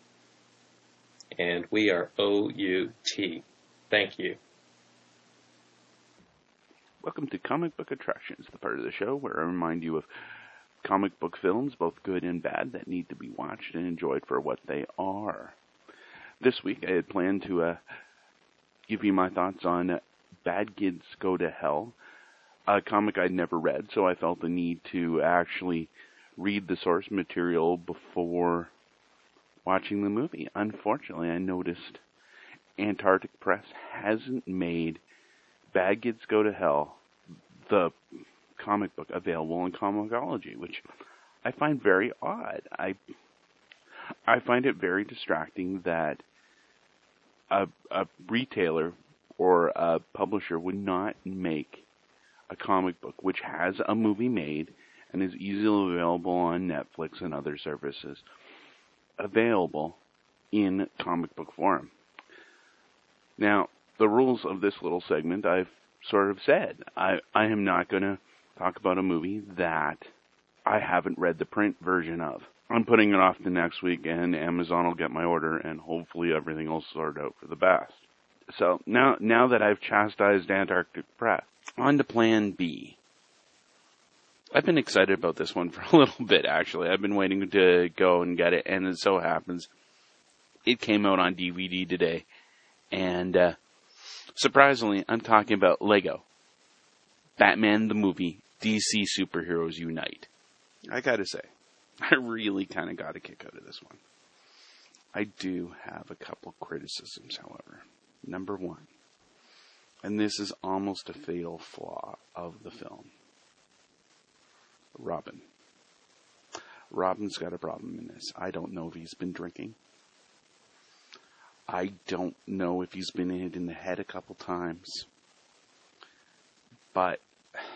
And we are O U T. Thank you. Welcome to Comic Book Attractions, the part of the show where I remind you of comic book films, both good and bad, that need to be watched and enjoyed for what they are. This week I had planned to uh, give you my thoughts on uh, Bad Kids Go to Hell, a comic I'd never read, so I felt the need to actually read the source material before watching the movie. Unfortunately, I noticed Antarctic Press hasn't made Bad Kids Go to Hell, the comic book, available in Comixology, which I find very odd. I I find it very distracting that a, a retailer or a publisher would not make a comic book which has a movie made and is easily available on Netflix and other services, available in comic book form. Now, the rules of this little segment I've sort of said. I, I am not going to talk about a movie that I haven't read the print version of. I'm putting it off to next week, and Amazon will get my order, and hopefully everything will sort out for the best. So now, now that I've chastised Antarctic Press, on to Plan B. I've been excited about this one for a little bit, actually. I've been waiting to go and get it, and it so happens it came out on D V D today. And uh, surprisingly, I'm talking about Lego Batman the Movie, D C Superheroes Unite. I gotta say, I really kind of got a kick out of this one. I do have a couple criticisms, however. Number one, and this is almost a fatal flaw of the film, Robin. Robin's got a problem in this. I don't know if he's been drinking. I don't know if he's been hit in the head a couple times. But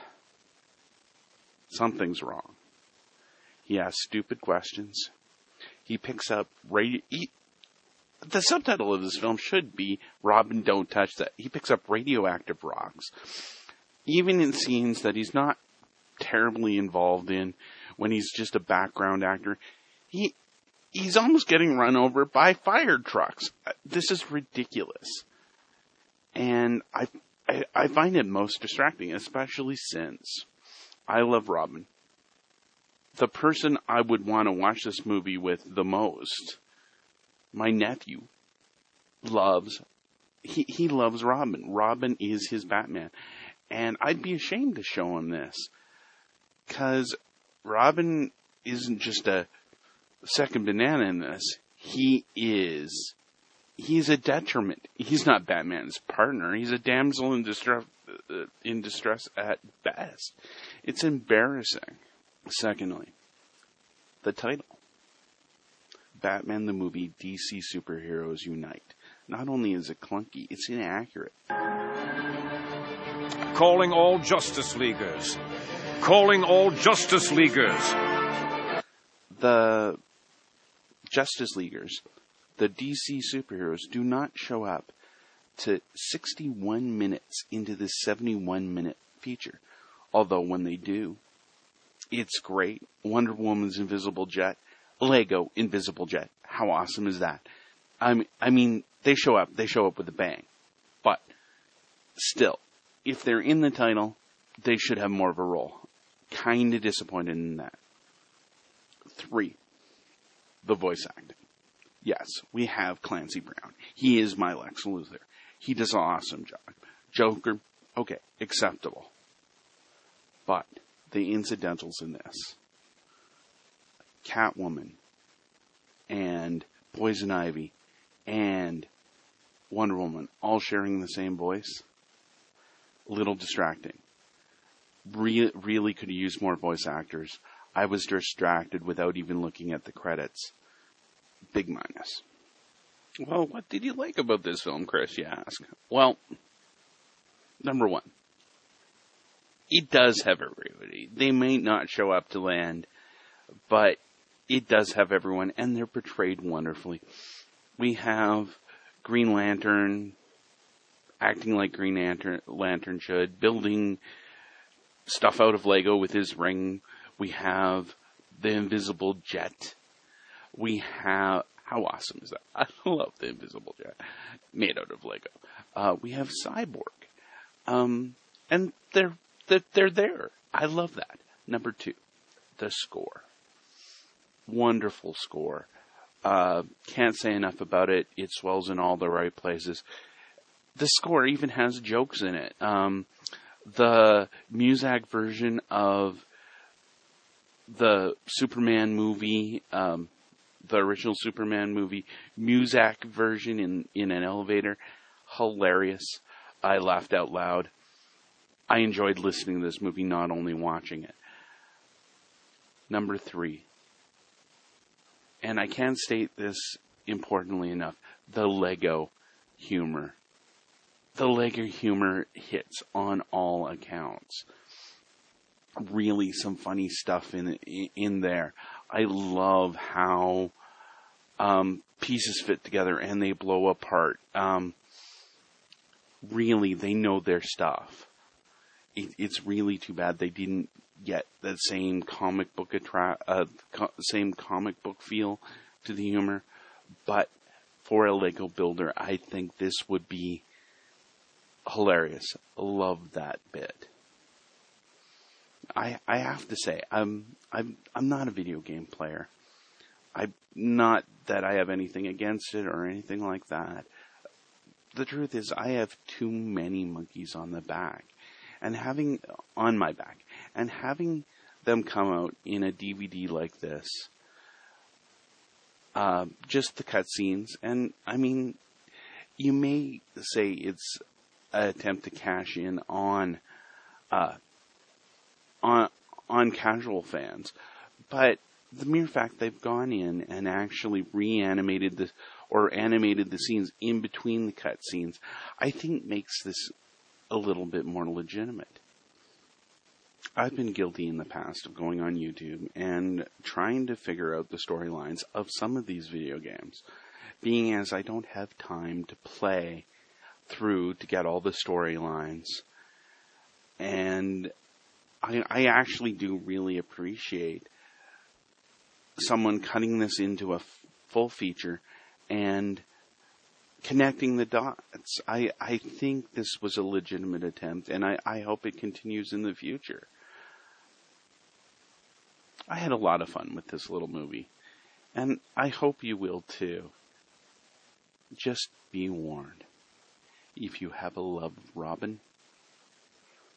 something's wrong. He asks stupid questions. He picks up radio. He, the subtitle of this film should be Robin, Don't Touch That. He picks up radioactive rocks. Even in scenes that he's not terribly involved in, when he's just a background actor, he he's almost getting run over by fire trucks. This is ridiculous. And I, I, I find it most distracting, especially since I love Robin. The person I would want to watch this movie with the most, my nephew, loves, he, he loves Robin. Robin is his Batman. And I'd be ashamed to show him this. Because Robin isn't just a second banana in this. He is, he's a detriment. He's not Batman's partner. He's a damsel in distress, uh, in distress at best. It's embarrassing. Secondly, the title. Batman the Movie, D C Superheroes Unite. Not only is it clunky, it's inaccurate. Calling all Justice Leaguers. Calling all Justice Leaguers. The Justice Leaguers, the D C superheroes, do not show up to sixty-one minutes into this seventy-one minute feature. Although when they do, it's great. Wonder Woman's Invisible Jet, Lego Invisible Jet. How awesome is that? I mean, I mean, they show up. They show up with a bang. But still, if they're in the title, they should have more of a role. Kind of disappointed in that. Three, the voice acting. Yes, we have Clancy Brown. He is my Lex Luthor. He does an awesome job. Joker, okay, acceptable. But the incidentals in this, Catwoman and Poison Ivy and Wonder Woman all sharing the same voice, a little distracting. Re- really could have used more voice actors. I was distracted without even looking at the credits. Big minus. Well, what did you like about this film, Chris, you ask? Well, number one, it does have everybody. They may not show up to land, but it does have everyone, and they're portrayed wonderfully. We have Green Lantern acting like Green Lantern, Lantern should, building stuff out of Lego with his ring. We have the Invisible Jet. We have, how awesome is that? I love the Invisible Jet made out of Lego. Uh, we have Cyborg. Um, and they're, they're, they're there. I love that. Number two, the score. Wonderful score. Uh, can't say enough about it. It swells in all the right places. The score even has jokes in it. Um, the Muzak version of the Superman movie, um, the original Superman movie, Muzak version in, in an elevator, hilarious. I laughed out loud. I enjoyed listening to this movie, not only watching it. Number three, and I can't state this importantly enough, the Lego humor. The Lego humor hits on all accounts. Really some funny stuff in in there. I love how um, pieces fit together and they blow apart. Um, really, they know their stuff. It, it's really too bad they didn't get that same comic book attra- uh, co- same comic book feel to the humor. But for a Lego builder, I think this would be hilarious. Love that bit. I I have to say, I'm I'm I'm not a video game player. I not that I have anything against it or anything like that. The truth is, I have too many monkeys on the back, and having on my back, and having them come out in a D V D like this, uh, just the cutscenes, and I mean, you may say it's an attempt to cash in on. Uh, on on casual fans, but the mere fact they've gone in and actually reanimated the or animated the scenes in between the cutscenes, I think makes this a little bit more legitimate. I've been guilty in the past of going on YouTube and trying to figure out the storylines of some of these video games, being as I don't have time to play through to get all the storylines, and I, I actually do really appreciate someone cutting this into a f- full feature and connecting the dots. I, I think this was a legitimate attempt, and I, I hope it continues in the future. I had a lot of fun with this little movie, and I hope you will too. Just be warned. If you have a love of Robin,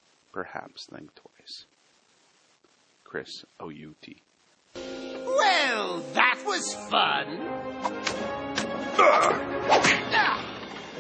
perhaps think twice. Chris, O U T. Well, Well, that was fun.